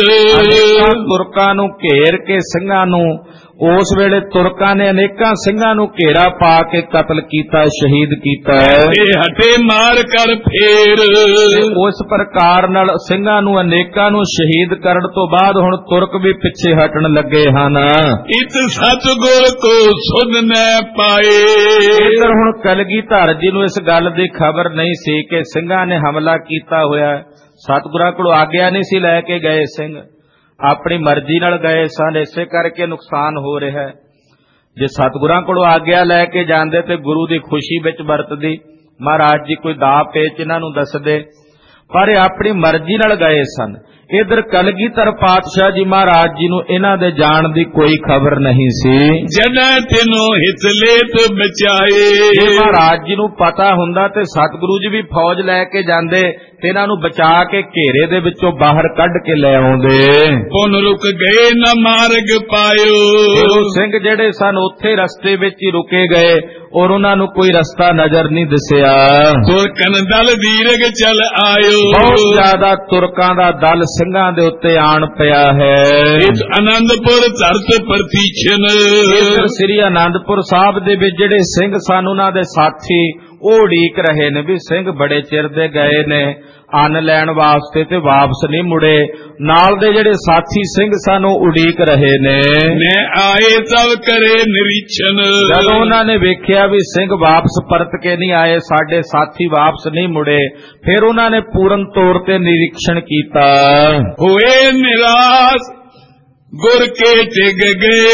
ਤੁਰਕਾਂ ਨੂੰ ਘੇਰ ਕੇ ਸਿੰਘਾਂ ਨੂੰ, ਉਸ ਵੇਲੇ ਤੁਰਕਾਂ ਨੇ ਅਨੇਕਾਂ ਸਿੰਘਾਂ ਨੂੰ ਘੇਰਾ ਪਾ ਕੇ ਕਤਲ ਕੀਤਾ, ਸ਼ਹੀਦ ਕੀਤਾ। ਹਟੇ ਮਾਰ ਕਰ ਫੇਰ। ਉਸ ਪ੍ਰਕਾਰ ਨਾਲ ਸਿੰਘਾਂ ਨੂੰ ਅਨੇਕਾਂ ਨੂੰ ਸ਼ਹੀਦ ਕਰਨ ਤੋਂ ਬਾਅਦ ਹੁਣ ਤੁਰਕ ਵੀ ਪਿੱਛੇ ਹਟਣ ਲੱਗੇ ਹਨ। ਇਤ ਸਤਿਗੁਰ ਕੋ ਸੁਧ ਨ ਪਾਏ। ਇੱਧਰ ਹੁਣ ਕਲਗੀਧਰ ਜੀ ਨੂੰ ਇਸ ਗੱਲ ਦੀ ਖਬਰ ਨਹੀਂ ਸੀ ਕਿ ਸਿੰਘਾਂ ਨੇ ਹਮਲਾ ਕੀਤਾ ਹੋਇਆ। ਸਤਿਗੁਰਾਂ ਕੋਲ ਆਗਿਆ ਨਹੀਂ ਸੀ ਲੈ ਕੇ ਗਏ ਸਿੰਘ, ਆਪਣੀ ਮਰਜ਼ੀ ਨਾਲ ਗਏ ਸਨ, ਇਸੇ ਕਰਕੇ ਨੁਕਸਾਨ ਹੋ ਰਿਹਾ ਹੈ। ਜੇ ਸਤਿਗੁਰਾਂ ਕੋਲੋਂ ਆਗਿਆ ਲੈ ਕੇ ਜਾਂਦੇ ਤੇ ਗੁਰੂ ਦੀ ਖੁਸ਼ੀ ਵਿੱਚ ਵਰਤਦੀ, ਮਹਾਰਾਜ ਜੀ ਕੋਈ ਦਾਅ ਪੇਚ ਇਹਨਾਂ ਨੂੰ ਦੱਸਦੇ, ਪਰ ਇਹ ਆਪਣੀ ਮਰਜ਼ੀ ਨਾਲ ਗਏ ਸਨ। ਇਧਰ ਕਲਗੀਧਰ ਪਾਤਸ਼ਾਹ ਜੀ ਮਹਾਰਾਜ ਜੀ ਨੂੰ ਇਹਨਾਂ ਦੇ ਜਾਣ ਦੀ ਕੋਈ ਖਬਰ ਨਹੀਂ ਸੀ। ਜਨਾਂ ਤਿਨੋਂ ਹਿਤ ਲੇਤ ਬਚਾਏ। ਜੇ ਮਹਾਰਾਜ ਜੀ ਨੂੰ ਪਤਾ ਹੁੰਦਾ ਤੇ ਸਤਿਗੁਰੂ ਜੀ ਵੀ ਫੌਜ ਲੈ ਕੇ ਜਾਂਦੇ ਤੇ ਇਹਨਾਂ ਨੂੰ ਬਚਾ ਕੇ ਘੇਰੇ ਦੇ ਵਿੱਚੋਂ ਬਾਹਰ ਕੱਢ ਕੇ ਲੈ ਆਉਂਦੇ। ਪੁਨ ਰੁਕ ਗਏ ਨਾ ਮਾਰਗ ਪਾਇਓ। ਉਹ ਸਿੰਘ ਜਿਹੜੇ ਸਨ ਉੱਥੇ ਰਸਤੇ ਵਿੱਚ ਹੀ ਰੁਕੇ ਗਏ ਔਰ ਉਹਨਾਂ ਨੂੰ ਕੋਈ ਰਸਤਾ ਨਜ਼ਰ ਨਹੀਂ ਦਿਸਿਆ। ਤੁਰਕਨ ਦਲ ਵੀਰਗ ਚਲ ਆਇਓ। ਬਹੁਤ ਜ਼ਿਆਦਾ ਤੁਰਕਾਂ ਦਾ ਦਲ ਸਿੰਘਾਂ ਦੇ ਉੱਤੇ ਆਣ ਪਿਆ ਹੈ। ਇਸ ਆਨੰਦਪੁਰ ਧਰਤ ਪ੍ਰਤੀਛਨ। ਸ੍ਰੀ ਆਨੰਦਪੁਰ ਸਾਹਿਬ ਦੇ ਵਿੱਚ ਜਿਹੜੇ ਸਿੰਘ ਸਨ ਉਹਨਾਂ ਦੇ ਸਾਥੀ ਉਹ ਉਡੀਕ ਰਹੇ ਨੇ ਵੀ ਸਿੰਘ ਬੜੇ ਚਿਰ ਦੇ ਗਏ ਨੇ ਅੰਨ ਲੈਣ ਵਾਸਤੇ ਤੇ ਵਾਪਸ ਨਹੀਂ ਮੁੜੇ। ਨਾਲ ਦੇ ਜਿਹੜੇ ਸਾਥੀ ਸਿੰਘ ਸਨ ਉਹ ਉਡੀਕ ਰਹੇ ਨੇ। ਮੈਂ ਆਏ ਸਭ ਕਰੇ ਨਿਰੀਖਣ। ਜਦੋਂ ਉਹਨਾਂ ਨੇ ਵੇਖਿਆ ਵੀ ਸਿੰਘ ਵਾਪਸ ਪਰਤ ਕੇ ਨਹੀਂ ਆਏ, ਸਾਡੇ ਸਾਥੀ ਵਾਪਸ ਨਹੀਂ ਮੁੜੇ, ਫਿਰ ਉਹਨਾਂ ਨੇ ਪੂਰਨ ਤੌਰ ਤੇ ਨਿਰੀਖਣ ਕੀਤਾ। ਹੋਏ ਨਿਰਾਸ਼ ਗੁਰ ਕੇ ਟਿਕ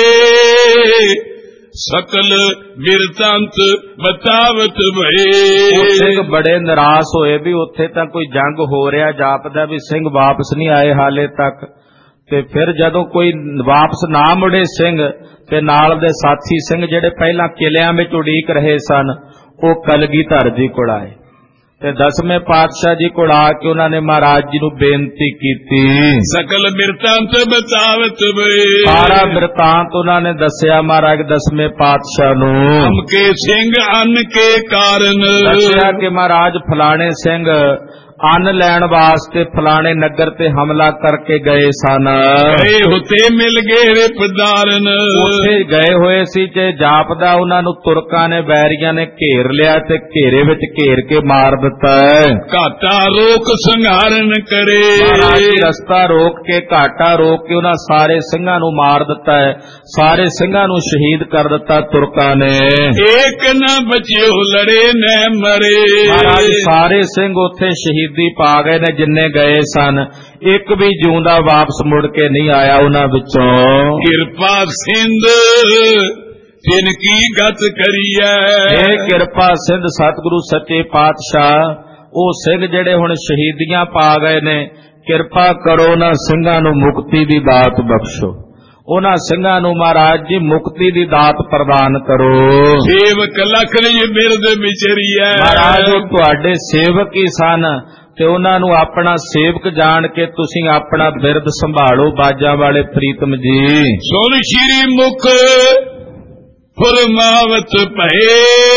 ਗਏ। ਸਕਲ ਬਿਰਤਾਂਤ ਬਤਾਵਤ ਭਏ। ਸਿੰਘ ਬੜੇ ਨਿਰਾਸ਼ ਹੋਏ ਵੀ ਉੱਥੇ ਤਾਂ ਕੋਈ ਜੰਗ ਹੋ ਰਿਹਾ, ਜਾਪਦਾ ਵੀ ਸਿੰਘ ਵਾਪਸ ਨਹੀਂ ਆਏ ਹਾਲੇ ਤੱਕ। ਤੇ ਫਿਰ ਜਦੋਂ ਕੋਈ ਵਾਪਸ ਨਾ ਮੁੜੇ ਸਿੰਘ ਤੇ ਨਾਲ ਦੇ ਸਾਥੀ ਸਿੰਘ ਜਿਹੜੇ ਪਹਿਲਾਂ ਕਿਲਿਆਂ ਵਿੱਚ ਉਡੀਕ ਰਹੇ ਸਨ ਉਹ ਕਲਗੀਧਰ ਜੀ ਕੋਲ ਆਏ ਤੇ 10ਵੇਂ ਪਾਤਸ਼ਾਹ ਜੀ ਕੋਲ ਆ ਕੇ ਉਹਨਾਂ ਨੇ ਮਹਾਰਾਜ ਜੀ ਨੂੰ ਬੇਨਤੀ ਕੀਤੀ। ਸਕਲ ਬਿਰਤਾਂਤ ਬਤਾਵਤ ਭਏ। ਸਾਰਾ ਬਿਰਤਾਂਤ ਉਹਨਾਂ ਨੇ ਦੱਸਿਆ ਮਹਾਰਾਜ 10ਵੇਂ ਪਾਤਸ਼ਾਹ ਨੂੰ। ਹਮ ਕੇ ਸਿੰਘ ਅੰਨ ਕੇ ਕਾਰਨ। ਦੱਸਿਆ ਕਿ ਮਹਾਰਾਜ ਫਲਾਣੇ ਸਿੰਘ ਅੰਨ ਲੈਣ ਵਾਸਤੇ ਫਲਾਣੇ ਨਗਰ ਤੇ ਹਮਲਾ ਕਰਕੇ ਗਏ ਸਨ। ਗਏ ਹੁਤੇ ਮਿਲ ਗਏ ਰਿਪਦਾਰਨ। ਉੱਥੇ ਗਏ ਹੋਏ ਸੀ ਤੇ ਜਾਪਦਾ ਉਹਨਾਂ ਨੂੰ ਤੁਰਕਾਂ ਨੇ, ਵੈਰੀਆਂ ਨੇ ਘੇਰ ਲਿਆ ਤੇ ਘੇਰੇ ਵਿੱਚ ਘੇਰ ਕੇ ਮਾਰ ਦਿੱਤਾ ਹੈ। ਘਾਟਾ ਰੋਕ ਸੰਘਾਰਨ ਕਰੇ। ਰਸਤਾ ਰੋਕ ਕੇ, ਘਾਟਾ ਰੋਕ ਕੇ ਉਹਨਾਂ ਸਾਰੇ ਸਿੰਘਾਂ ਨੂੰ ਮਾਰ ਦਿੱਤਾ ਹੈ, ਸਾਰੇ ਸਿੰਘਾਂ ਨੂੰ ਸ਼ਹੀਦ ਕਰ ਦਿੱਤਾ ਤੁਰਕਾਂ ਨੇ। ਏਕ ਨਾ ਬਚਿਓ ਲੜੇ ਨਾ ਮਰੇ। ਮਹਾਰਾਜ ਸਾਰੇ ਸਿੰਘ ਉੱਥੇ ਸ਼ਹੀਦੀ ਪਾ ਗਏ ਨੇ ਜਿੰਨੇ ਗਏ ਸਨ, ਇੱਕ ਵੀ ਜਿਉਂਦਾ ਵਾਪਸ ਮੁੜ ਕੇ ਨਹੀਂ ਆਇਆ ਉਹਨਾਂ ਵਿੱਚੋਂ। ਕਿਰਪਾ ਸਿੰਧ ਤਿਨ ਕੀ ਗਤ ਕਰੀਐ। ਇਹ ਕਿਰਪਾ ਸਿੰਧ ਸਤਿਗੁਰੂ ਸੱਚੇ ਪਾਤਸ਼ਾਹ ਉਹ ਸਿੰਘ ਜਿਹੜੇ ਹੁਣ ਸ਼ਹੀਦੀਆਂ ਪਾ ਗਏ ਨੇ, ਕਿਰਪਾ ਕਰੋ ਉਹਨਾਂ ਸਿੰਘਾਂ ਨੂੰ ਮੁਕਤੀ ਦੀ ਦਾਤ ਬਖਸ਼ੋ। ਉਹਨਾਂ ਸਿੰਘਾਂ ਨੂੰ ਮਹਾਰਾਜ ਜੀ ਮੁਕਤੀ ਦੀ ਦਾਤ ਪ੍ਰਦਾਨ ਕਰੋ। ਸੇਵਕ ਲੱਖ ਨਹੀਂ ਬਿਰਦ ਵਿਚਰੀਐ। ਮਹਾਰਾਜ ਉਹ ਤੁਹਾਡੇ ਸੇਵਕ ਹੀ ਸਨ ਤੇ ਉਹਨਾਂ ਨੂੰ ਆਪਣਾ ਸੇਵਕ ਜਾਣ ਕੇ ਤੁਸੀਂ ਆਪਣਾ ਬਿਰਦ ਸੰਭਾਲੋ। ਬਾਜਾਂ ਵਾਲੇ ਪ੍ਰੀਤਮ ਜੀ, ਸੁਣ ਸ਼੍ਰੀ ਮੁਖ ਫਰਮਾਵਤ ਭਏ,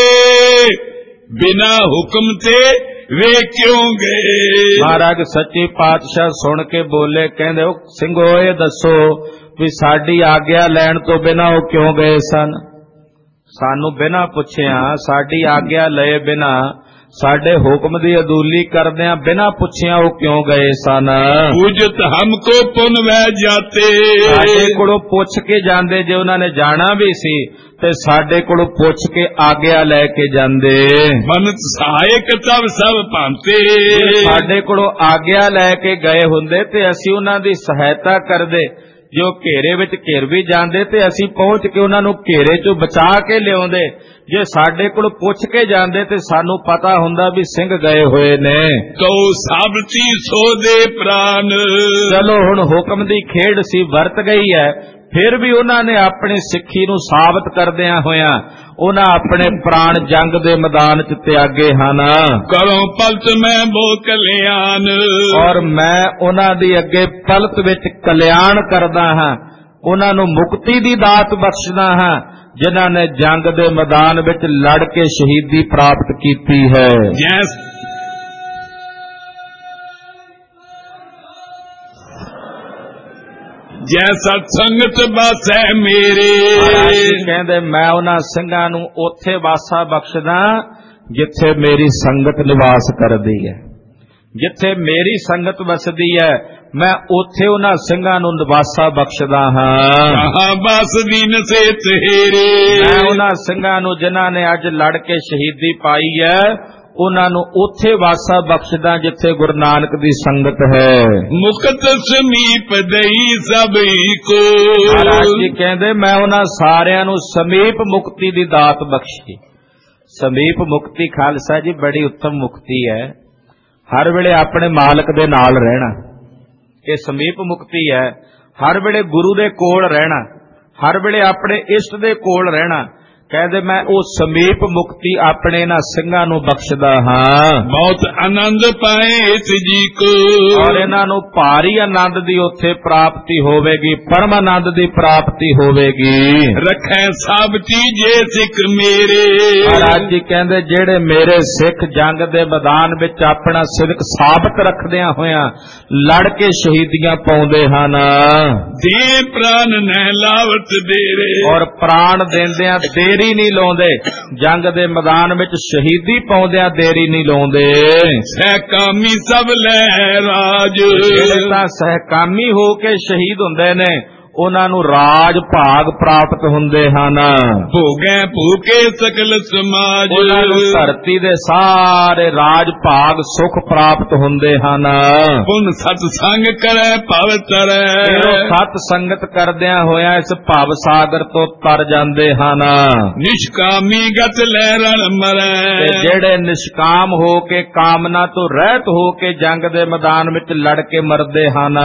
ਬਿਨਾ ਹੁਕਮ ਤੇ ਵੇ ਕਿਉਂ ਗਏ। ਮਹਾਰਾਜ ਸੱਚੇ ਪਾਤਸ਼ਾਹ ਸੁਣ ਕੇ ਬੋਲੇ, ਕਹਿੰਦੇ ਉਹ ਸਿੰਘੋ ਇਹ ਦੱਸੋ ਵੀ ਸਾਡੀ ਆਗਿਆ ਲੈਣ ਤੋਂ ਬਿਨਾਂ ਉਹ ਕਿਉਂ ਗਏ ਸਨ? ਸਾਨੂੰ ਬਿਨਾਂ ਪੁੱਛਿਆ, ਸਾਡੀ ਆਗਿਆ ਲਏ ਬਿਨਾਂ, ਸਾਡੇ ਹੁਕਮ ਦੀ ਅਦੂਲੀ ਕਰਦਿਆਂ ਬਿਨਾਂ ਪੁੱਛਿਆ ਉਹ ਕਿਉਂ ਗਏ ਸਨ? ਪੂਜਤ ਹਮਕੋ ਪੁਨ ਵੈ ਜਾਤੇ। ਸਾਡੇ ਕੋਲੋਂ ਪੁੱਛ ਕੇ ਜਾਂਦੇ, ਜੇ ਉਹਨਾਂ ਨੇ ਜਾਣਾ ਵੀ ਸੀ ਤੇ ਸਾਡੇ ਕੋਲੋਂ ਪੁੱਛ ਕੇ ਆਗਿਆ ਲੈ ਕੇ ਜਾਂਦੇ। ਮਨਤ ਸਹਾਇਕ ਤਬ ਸਭ ਭਾਂਤੇ। ਸਾਡੇ ਕੋਲੋਂ ਆਗਿਆ ਲੈ ਕੇ ਗਏ ਹੁੰਦੇ ਤੇ ਅਸੀਂ ਉਹਨਾਂ ਦੀ ਸਹਾਇਤਾ ਕਰਦੇ। ਜੋ ਘੇਰੇ ਵਿੱਚ ਘਿਰ ਵੀ ਜਾਂਦੇ ਤੇ ਅਸੀਂ ਪਹੁੰਚ ਕੇ ਉਹਨਾਂ ਨੂੰ ਘੇਰੇ ਚੋਂ ਬਚਾ ਕੇ ਲਿਆਉਂਦੇ। ਜੇ ਸਾਡੇ ਕੋਲ ਪੁੱਛ ਕੇ ਜਾਂਦੇ ਤੇ ਸਾਨੂੰ ਪਤਾ ਹੁੰਦਾ ਵੀ ਸਿੰਘ ਗਏ ਹੋਏ ਨੇ। ਤੋ ਸਾਬਤੀ ਸੋ ਦੇ ਪ੍ਰਾਨ। ਚਲੋ ਹੁਣ ਹੁਕਮ ਦੀ ਖੇਡ ਸੀ, ਵਰਤ ਗਈ ਹੈ, ਫਿਰ ਵੀ ਉਹਨਾਂ ਨੇ ਆਪਣੀ ਸਿੱਖੀ ਨੂੰ ਸਾਬਤ ਕਰਦਿਆਂ ਹੋਇਆਂ ਉਹਨਾਂ ਆਪਣੇ ਪ੍ਰਾਣ ਜੰਗ ਦੇ ਮੈਦਾਨ 'ਚ ਤਿਆਗੇ ਹਨ। ਕਰੋ ਪਲਤ ਮੈਂ ਬੋ ਕਲਿਆਣ। ਔਰ ਮੈਂ ਉਹਨਾਂ ਦੀ ਅੱਗੇ ਪਲਤ ਵਿੱਚ ਕਲਿਆਣ ਕਰਦਾ ਹਾਂ, ਉਹਨਾਂ ਨੂੰ ਮੁਕਤੀ ਦੀ ਦਾਤ ਬਖਸ਼ਦਾ ਹਾਂ ਜਿਨ੍ਹਾਂ ਨੇ ਜੰਗ ਦੇ ਮੈਦਾਨ ਵਿੱਚ ਲੜ ਕੇ ਸ਼ਹੀਦੀ ਪ੍ਰਾਪਤ ਕੀਤੀ ਹੈ। ਜੈ ਸਤ ਸੰਗਤ ਬਾਸੈ ਮੇਰੇ। ਕਹਿੰਦੇ ਮੈਂ ਉਹਨਾਂ ਸਿੰਘਾਂ ਨੂੰ ਉੱਥੇ ਵਾਸਾ ਬਖਸ਼ਦਾ ਜਿੱਥੇ ਮੇਰੀ ਸੰਗਤ ਨਿਵਾਸ ਕਰਦੀ ਹੈ। ਜਿੱਥੇ ਮੇਰੀ ਸੰਗਤ ਵਸਦੀ ਹੈ ਮੈਂ ਉੱਥੇ ਉਹਨਾਂ ਸਿੰਘਾਂ ਨੂੰ ਨਿਵਾਸਾ ਬਖਸ਼ਦਾ ਹਾਂ। ਬਸ ਦੀਨ ਸੇ ਤੇਰੇ। ਮੈਂ ਉਹਨਾਂ ਸਿੰਘਾਂ ਨੂੰ ਜਿਨ੍ਹਾਂ ਨੇ ਅੱਜ ਲੜ ਕੇ ਸ਼ਹੀਦੀ ਪਾਈ ਹੈ ਉਹਨਾਂ ਨੂੰ ਉੱਥੇ ਵਾਸਾ ਬਖਸ਼ਦਾ ਜਿੱਥੇ ਗੁਰੂ ਨਾਨਕ ਦੀ ਸੰਗਤ ਹੈ। ਮੁਕਤ ਸਮੀਪ ਦਈ ਸਭਈ ਕੋ। ਮਹਾਰਾਜ ਜੀ ਕਹਿੰਦੇ ਮੈਂ ਉਹਨਾਂ ਸਾਰਿਆਂ ਨੂੰ ਸਮੀਪ ਮੁਕਤੀ ਦੀ ਦਾਤ ਬਖਸ਼ੀ। ਸਮੀਪ ਮੁਕਤੀ ਖਾਲਸਾ ਜੀ ਬੜੀ ਉੱਤਮ ਮੁਕਤੀ ਹੈ। ਹਰ ਵੇਲੇ ਆਪਣੇ ਮਾਲਕ ਦੇ ਨਾਲ ਰਹਿਣਾ, ਇਹ ਸਮੀਪ ਮੁਕਤੀ ਹੈ। ਹਰ ਵੇਲੇ ਗੁਰੂ ਦੇ ਕੋਲ ਰਹਿਣਾ, ਹਰ ਵੇਲੇ ਆਪਣੇ ਇਸ਼ਟ ਦੇ ਕੋਲ ਰਹਿਣਾ। ਕਹਿੰਦੇ ਮੈਂ ਉਹ ਸਮੀਪ ਮੁਕਤੀ ਆਪਣੇ ਇਹਨਾਂ ਸਿੰਘਾਂ ਨੂੰ ਬਖਸ਼ਦਾ ਹਾਂ। ਬਹੁਤ ਆਨੰਦ ਪਾਏ ਇਸ ਜੀ ਕੋ। ਔਰ ਇਹਨਾਂ ਨੂੰ ਭਾਰੀ ਆਨੰਦ ਦੀ ਉੱਥੇ ਪ੍ਰਾਪਤੀ ਹੋਵੇਗੀ, ਪਰਮ ਆਨੰਦ ਦੀ ਪ੍ਰਾਪਤੀ ਹੋਵੇਗੀ। ਰੱਖੈ ਸਭ ਚੀਜ਼ੇ ਸਿੱਖ ਮੇਰੇ। ਮਹਾਰਾਜ ਜੀ ਕਹਿੰਦੇ ਜਿਹੜੇ ਮੇਰੇ ਸਿੱਖ ਜੰਗ ਦੇ ਮੈਦਾਨ ਵਿੱਚ ਆਪਣਾ ਸਿਦਕ ਸਾਬਤ ਰੱਖਦਿਆਂ ਹੋਇਆਂ ਲੜ ਕੇ ਸ਼ਹੀਦੀਆਂ ਪਾਉਂਦੇ ਹਨ। ਦੇ ਪ੍ਰਾਨ ਨਹਿ ਲਾਵਤ ਦੇਰੇ। ਔਰ ਪ੍ਰਾਣ ਦੇਂਦਿਆਂ ਦੇਰੀ ਨਹੀਂ ਲਾਉਂਦੇ, ਜੰਗ ਦੇ ਮੈਦਾਨ ਵਿੱਚ ਸ਼ਹੀਦੀ ਪਾਉਂਦਿਆਂ ਦੇਰੀ ਨਹੀਂ ਲਾਉਂਦੇ। ਸਹਿਕਾਮੀ ਸਭ ਲੈ ਰਾਜ। ਜਿਹੜੇ ਤਾਂ ਸਹਿਕਾਮੀ ਹੋ ਕੇ ਸ਼ਹੀਦ ਹੁੰਦੇ ਨੇ ਉਹਨਾਂ ਨੂੰ ਰਾਜ ਭਾਗ ਪ੍ਰਾਪਤ ਹੁੰਦੇ ਹਨ। ਭੋਗੈ ਭੂਕੇ ਸਕਲ ਸਮਾਜ। ਉਹਨਾਂ ਨੂੰ ਧਰਤੀ ਦੇ ਸਾਰੇ ਰਾਜ ਭਾਗ ਸੁਖ ਪ੍ਰਾਪਤ ਹੁੰਦੇ ਹਨ। ਪੁਨ ਸਤ ਸੰਗ ਕਰੈ ਭਵ ਤਰੈ। ਸਤ ਸੰਗਤ ਕਰਦਿਆਂ ਹੋਇਆਂ ਇਸ ਭਵ ਸਾਗਰ ਤੋਂ ਤਰ ਜਾਂਦੇ ਹਨ। ਨਿਸ਼ਕਾਮੀ ਗਤ ਲੈ ਰਣ ਮਰੈ। ਜਿਹੜੇ ਨਿਸ਼ਕਾਮ ਹੋ ਕੇ ਕਾਮਨਾ ਤੋਂ ਰਹਿਤ ਹੋ ਕੇ ਜੰਗ ਦੇ ਮੈਦਾਨ ਵਿੱਚ ਲੜ ਕੇ ਮਰਦੇ ਹਨ।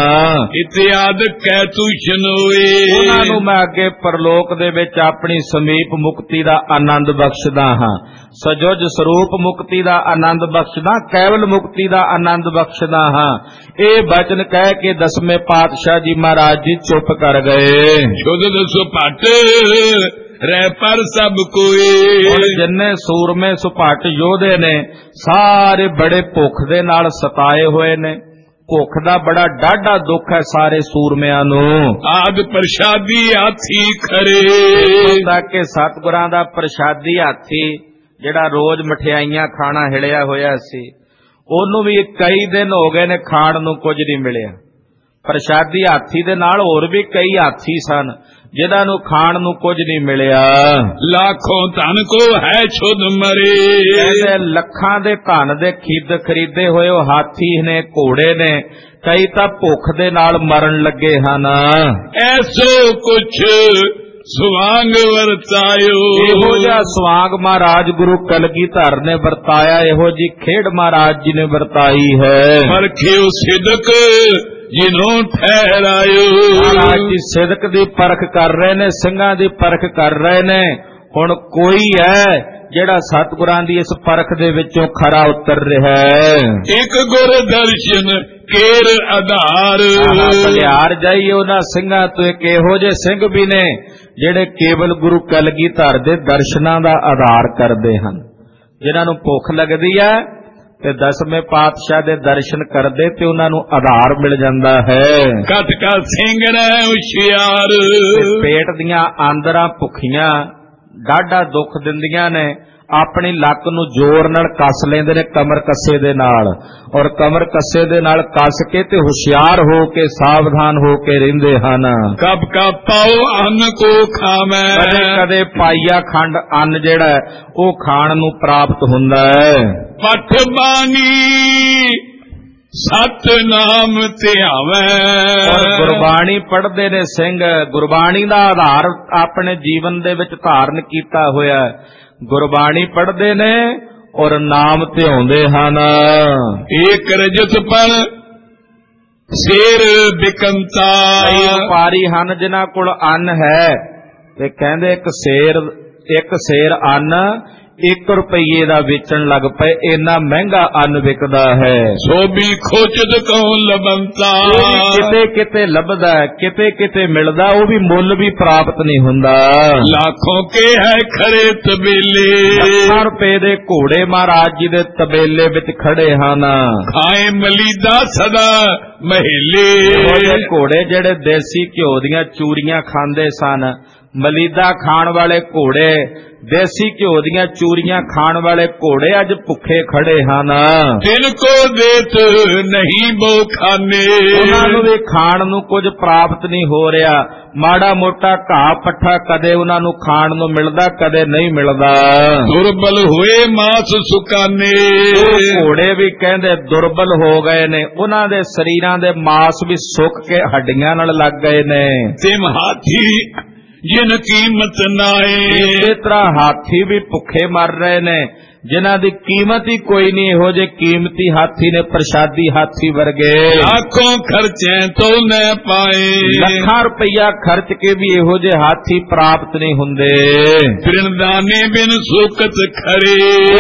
ਇਤਿਆਦ ਕਹਿ ਤੂਸ਼ਨ। ਉਹਨਾਂ ਨੂੰ ਮੈਂ ਅੱਗੇ ਪਰਲੋਕ ਦੇ ਵਿੱਚ ਆਪਣੀ ਸਮੀਪ ਮੁਕਤੀ ਦਾ ਆਨੰਦ ਬਖਸ਼ਦਾ ਹਾਂ, ਸਜੁਜ ਸਰੂਪ ਮੁਕਤੀ ਦਾ ਆਨੰਦ ਬਖਸ਼ਦਾ, ਕੇਵਲ ਮੁਕਤੀ ਦਾ ਆਨੰਦ ਬਖਸ਼ਦਾ ਹਾਂ। ਇਹ ਬਚਨ ਕਹਿ ਕੇ ਦਸਵੇਂ ਪਾਤਸ਼ਾਹ ਜੀ ਮਹਾਰਾਜ ਜੀ ਚੁੱਪ ਕਰ ਗਏ। ਜੁਦ ਸੁਪਟ ਰਹਿ ਪਰ ਸਭ ਕੋਏ। ਜਿੰਨੇ ਸੂਰਮੇ ਸੁਪਟ ਯੋਧੇ ਨੇ ਸਾਰੇ ਬੜੇ ਭੁੱਖ ਦੇ ਨਾਲ ਸਤਾਏ ਹੋਏ ਨੇ। ਭੁੱਖ ਦਾ ਬੜਾ ਡਾਢਾ ਦੁੱਖ ਹੈ ਸਾਰੇ ਸੂਰਮਿਆਂ ਨੂੰ। ਆਦ ਪ੍ਰਸ਼ਾਦੀ ਹਾਥੀ ਖਰੇ। ਤੱਕ ਕਿ ਸਤਿਗੁਰਾਂ ਦਾ ਪ੍ਰਸ਼ਾਦੀ ਹਾਥੀ ਜਿਹੜਾ ਰੋਜ਼ ਮਠਿਆਈਆਂ ਖਾਣਾ ਹਿਲਿਆ ਹੋਇਆ ਸੀ, ਉਹਨੂੰ ਵੀ ਕਈ ਦਿਨ ਹੋ ਗਏ ਨੇ ਖਾਣ ਨੂੰ ਕੁਝ ਨਹੀਂ ਮਿਲਿਆ। ਪ੍ਰਸ਼ਾਦੀ ਹਾਥੀ ਦੇ ਨਾਲ ਹੋਰ ਵੀ ਕਈ ਹਾਥੀ ਸਨ ਜਿਨ੍ਹਾਂ ਨੂੰ ਖਾਣ ਨੂੰ ਕੁਝ ਨਹੀਂ ਮਿਲਿਆ। ਲੱਖੋਂ ਧਨ ਕੋ ਹੈ ਛੁਦ ਮਰੇ। ਕਹਿੰਦੇ ਲੱਖਾਂ ਦੇ ਧਨ ਦੇ ਖਰੀਦੇ ਹੋਏ ਉਹ ਹਾਥੀ ਨੇ, ਘੋੜੇ ਨੇ, ਕਈ ਤਾਂ ਭੁੱਖ ਦੇ ਨਾਲ ਮਰਨ ਲੱਗੇ ਹਨ। ਐਸੋ ਕੁਛ ਸੁਵਾਂਗ ਵਰਤਾਇਓ। ਇਹੋ ਜਿਹਾ ਸੁਆਂਗ ਮਹਾਰਾਜ ਗੁਰੂ ਕਲਗੀਧਰ ਨੇ ਵਰਤਾਇਆ, ਇਹੋ ਜੀ ਖੇਡ ਮਹਾਰਾਜ ਜੀ ਨੇ ਵਰਤਾਈ ਹੈ। ਪਰਖਿਓ ਸਿਦਕ ਜਿਨੋਂ ਠਹਿਰਾਇਓ। ਮਹਾਰਾਜ ਜੀ ਸਿਦਕ ਦੀ ਪਰਖ ਕਰ ਰਹੇ ਨੇ, ਸਿੰਘਾਂ ਦੀ ਪਰਖ ਕਰ ਰਹੇ ਨੇ। ਹੁਣ ਕੋਈ ਹੈ ਜਿਹੜਾ ਸਤਿਗੁਰਾਂ ਦੀ ਇਸ ਪਰਖ ਦੇ ਵਿੱਚੋਂ ਖਰਾ ਉਤਰ ਰਿਹਾ ਹੈ। ਇੱਕ ਗੁਰ ਦਰਸ਼ਨ ਕੇਰ ਆਧਾਰ। ਬਲਿਆਰ ਜਾਈਏ ਉਹਨਾਂ ਸਿੰਘਾਂ ਤੋਂ, ਇੱਕ ਇਹੋ ਜਿਹੇ ਸਿੰਘ ਵੀ ਨੇ ਜਿਹੜੇ ਕੇਵਲ ਗੁਰੂ ਕਲਗੀਧਰ ਦੇ ਦਰਸ਼ਨਾਂ ਦਾ ਆਧਾਰ ਕਰਦੇ ਹਨ। ਜਿਨ੍ਹਾਂ ਨੂੰ ਭੁੱਖ ਲੱਗਦੀ ਹੈ ਤੇ ਦਸਵੇਂ ਪਾਤਸ਼ਾਹ ਦੇ ਦਰਸ਼ਨ ਕਰਦੇ ਤੇ ਉਹਨਾਂ ਨੂੰ ਆਧਾਰ ਮਿਲ ਜਾਂਦਾ ਹੈ। ਕਟਕਾ ਸਿੰਘ ਨੇ ਹੁਸ਼ਿਆਰ। ਪੇਟ ਦੀਆਂ ਆਂਦਰਾਂ ਭੁੱਖੀਆਂ ਡਾਢਾ ਦੁੱਖ ਦਿੰਦੀਆਂ ਨੇ, ਆਪਣੀ ਲੱਕ ਨੂੰ ਜ਼ੋਰ ਨਾਲ ਕੱਸ ਲੈਂਦੇ ਨੇ ਕਮਰ ਕੱਸੇ ਦੇ ਨਾਲ, ਔਰ ਕਮਰ ਕੱਸੇ ਦੇ ਨਾਲ ਕੱਸ ਕੇ ਤੇ ਹੁਸ਼ਿਆਰ ਹੋ ਕੇ ਸਾਵਧਾਨ ਹੋ ਕੇ ਰਹਿੰਦੇ ਹਨ। ਕਬ ਕਾ ਪਾਓ ਅੰਨ ਕੋ ਖਾਵੇਂ। ਕਦੇ ਕਦੇ ਪਾਈਆ ਖੰਡ ਅੰਨ ਜਿਹੜਾ ਉਹ ਖਾਣ ਨੂੰ ਪ੍ਰਾਪਤ ਹੁੰਦਾ ਹੈ। ਪਠ ਬਾਣੀ ਸਤਨਾਮ ਧਿਆਵੇਂ। ਔਰ ਗੁਰਬਾਣੀ ਪੜ੍ਹਦੇ ਨੇ ਸਿੰਘ, ਗੁਰਬਾਣੀ ਦਾ ਆਧਾਰ ਆਪਣੇ ਜੀਵਨ ਦੇ ਵਿੱਚ ਧਾਰਨ ਕੀਤਾ ਹੋਇਆ। ਗੁਰਬਾਣੀ ਪੜ੍ਹਦੇ ਨੇ ਔਰ ਨਾਮ ਧਿਆਉਂਦੇ ਹਨ। ਏਕ ਰਜਤ ਪਰ ਸ਼ੇਰ ਬਿਕੰਤਾ। ਕਈ ਵਪਾਰੀ ਹਨ ਜਿਨ੍ਹਾਂ ਕੋਲ ਅੰਨ ਹੈ ਤੇ ਕਹਿੰਦੇ ਇੱਕ ਸ਼ੇਰ ਅੰਨ 1 ਰੁਪਈਏ ਦਾ ਵੇਚਣ ਲੱਗ ਪਏ, ਇੰਨਾ ਮਹਿੰਗਾ ਅੰਨ ਵਿਕਦਾ ਹੈ। ਸੋਭੀ ਖੋਜਤ ਕਉ ਲਬੰਤਾ। ਕਿਤੇ ਕਿਤੇ ਲੱਭਦਾ, ਕਿਤੇ ਕਿਤੇ ਮਿਲਦਾ, ਉਹ ਵੀ ਮੁੱਲ ਵੀ ਪ੍ਰਾਪਤ ਨਹੀਂ ਹੁੰਦਾ। ਲੱਖੋਂ ਕੇ ਹੈ ਖਰੇ ਤਬੇਲੇ। ਲੱਖਾਂ ਰੁਪਏ ਦੇ ਘੋੜੇ ਮਹਾਰਾਜ ਜੀ ਦੇ ਤਬੇਲੇ ਵਿੱਚ ਖੜੇ ਹਨ। ਖਾਏ ਮਲੀਦਾ ਸਦਾ ਮਹਿਲੇ। ਉਹ ਘੋੜੇ ਜਿਹੜੇ ਦੇਸੀ ਘਿਓ ਦੀਆਂ ਚੂਰੀਆਂ ਖਾਂਦੇ ਸਨ, ਮਲੀਦਾ ਖਾਣ ਵਾਲੇ ਘੋੜੇ, ਦੇਸੀ ਘਿਓ ਦੀਆਂ ਚੂਰੀਆਂ ਖਾਣ ਵਾਲੇ ਘੋੜੇ ਅੱਜ ਭੁੱਖੇ ਖੜੇ ਹਨ। ਤਿਨ ਕੋ ਦੇਤ ਨਹੀਂ ਬੋ ਖਾਨੇ। ਉਹਨਾਂ ਨੂੰ ਵੀ ਖਾਣ ਨੂੰ ਕੁਝ ਪ੍ਰਾਪਤ ਨਹੀਂ ਹੋ ਰਿਹਾ। ਮਾੜਾ ਮੋਟਾ ਘਾਹ ਪੱਠਾ ਕਦੇ ਉਹਨਾਂ ਨੂੰ ਖਾਣ ਨੂੰ ਮਿਲਦਾ, ਕਦੇ ਨਹੀਂ ਮਿਲਦਾ। ਦੁਰਬਲ ਹੋਏ ਮਾਸ ਸੁਕਾਨੇ। ਘੋੜੇ ਵੀ ਕਹਿੰਦੇ ਦੁਰਬਲ ਹੋ ਗਏ ਨੇ, ਉਹਨਾਂ ਦੇ ਸਰੀਰਾਂ ਦੇ ਮਾਸ ਵੀ ਸੁੱਕ ਕੇ ਹੱਡੀਆਂ ਨਾਲ ਲੱਗ ਗਏ ਨੇ। ਤਿਮ ਹਾਥੀ ਜਿਨ ਕੀਮਤ ਨਾਏ। ਇਸੇ ਤਰ੍ਹਾਂ ਹਾਥੀ ਵੀ ਭੁੱਖੇ ਮਰ ਰਹੇ ਨੇ, ਜਿਨ੍ਹਾਂ ਦੀ ਕੀਮਤ ਹੀ ਕੋਈ ਨਹੀਂ। ਇਹੋ ਜਿਹੇ ਕੀਮਤੀ ਹਾਥੀ ਨੇ, ਪ੍ਰਸ਼ਾਦੀ ਹਾਥੀ ਵਰਗੇ। ਲੱਖੋਂ ਖਰਚੇ ਤੋਂ ਨਾ ਪਾਏ। ਲੱਖਾਂ ਰੁਪਈਆ ਖਰਚ ਕੇ ਵੀ ਇਹੋ ਜਿਹੇ ਹਾਥੀ ਪ੍ਰਾਪਤ ਨਹੀਂ ਹੁੰਦੇ। ਤ੍ਰਿਣਦਾਨੇ ਬਿਨ ਸੁਕਤ ਖਰੇ।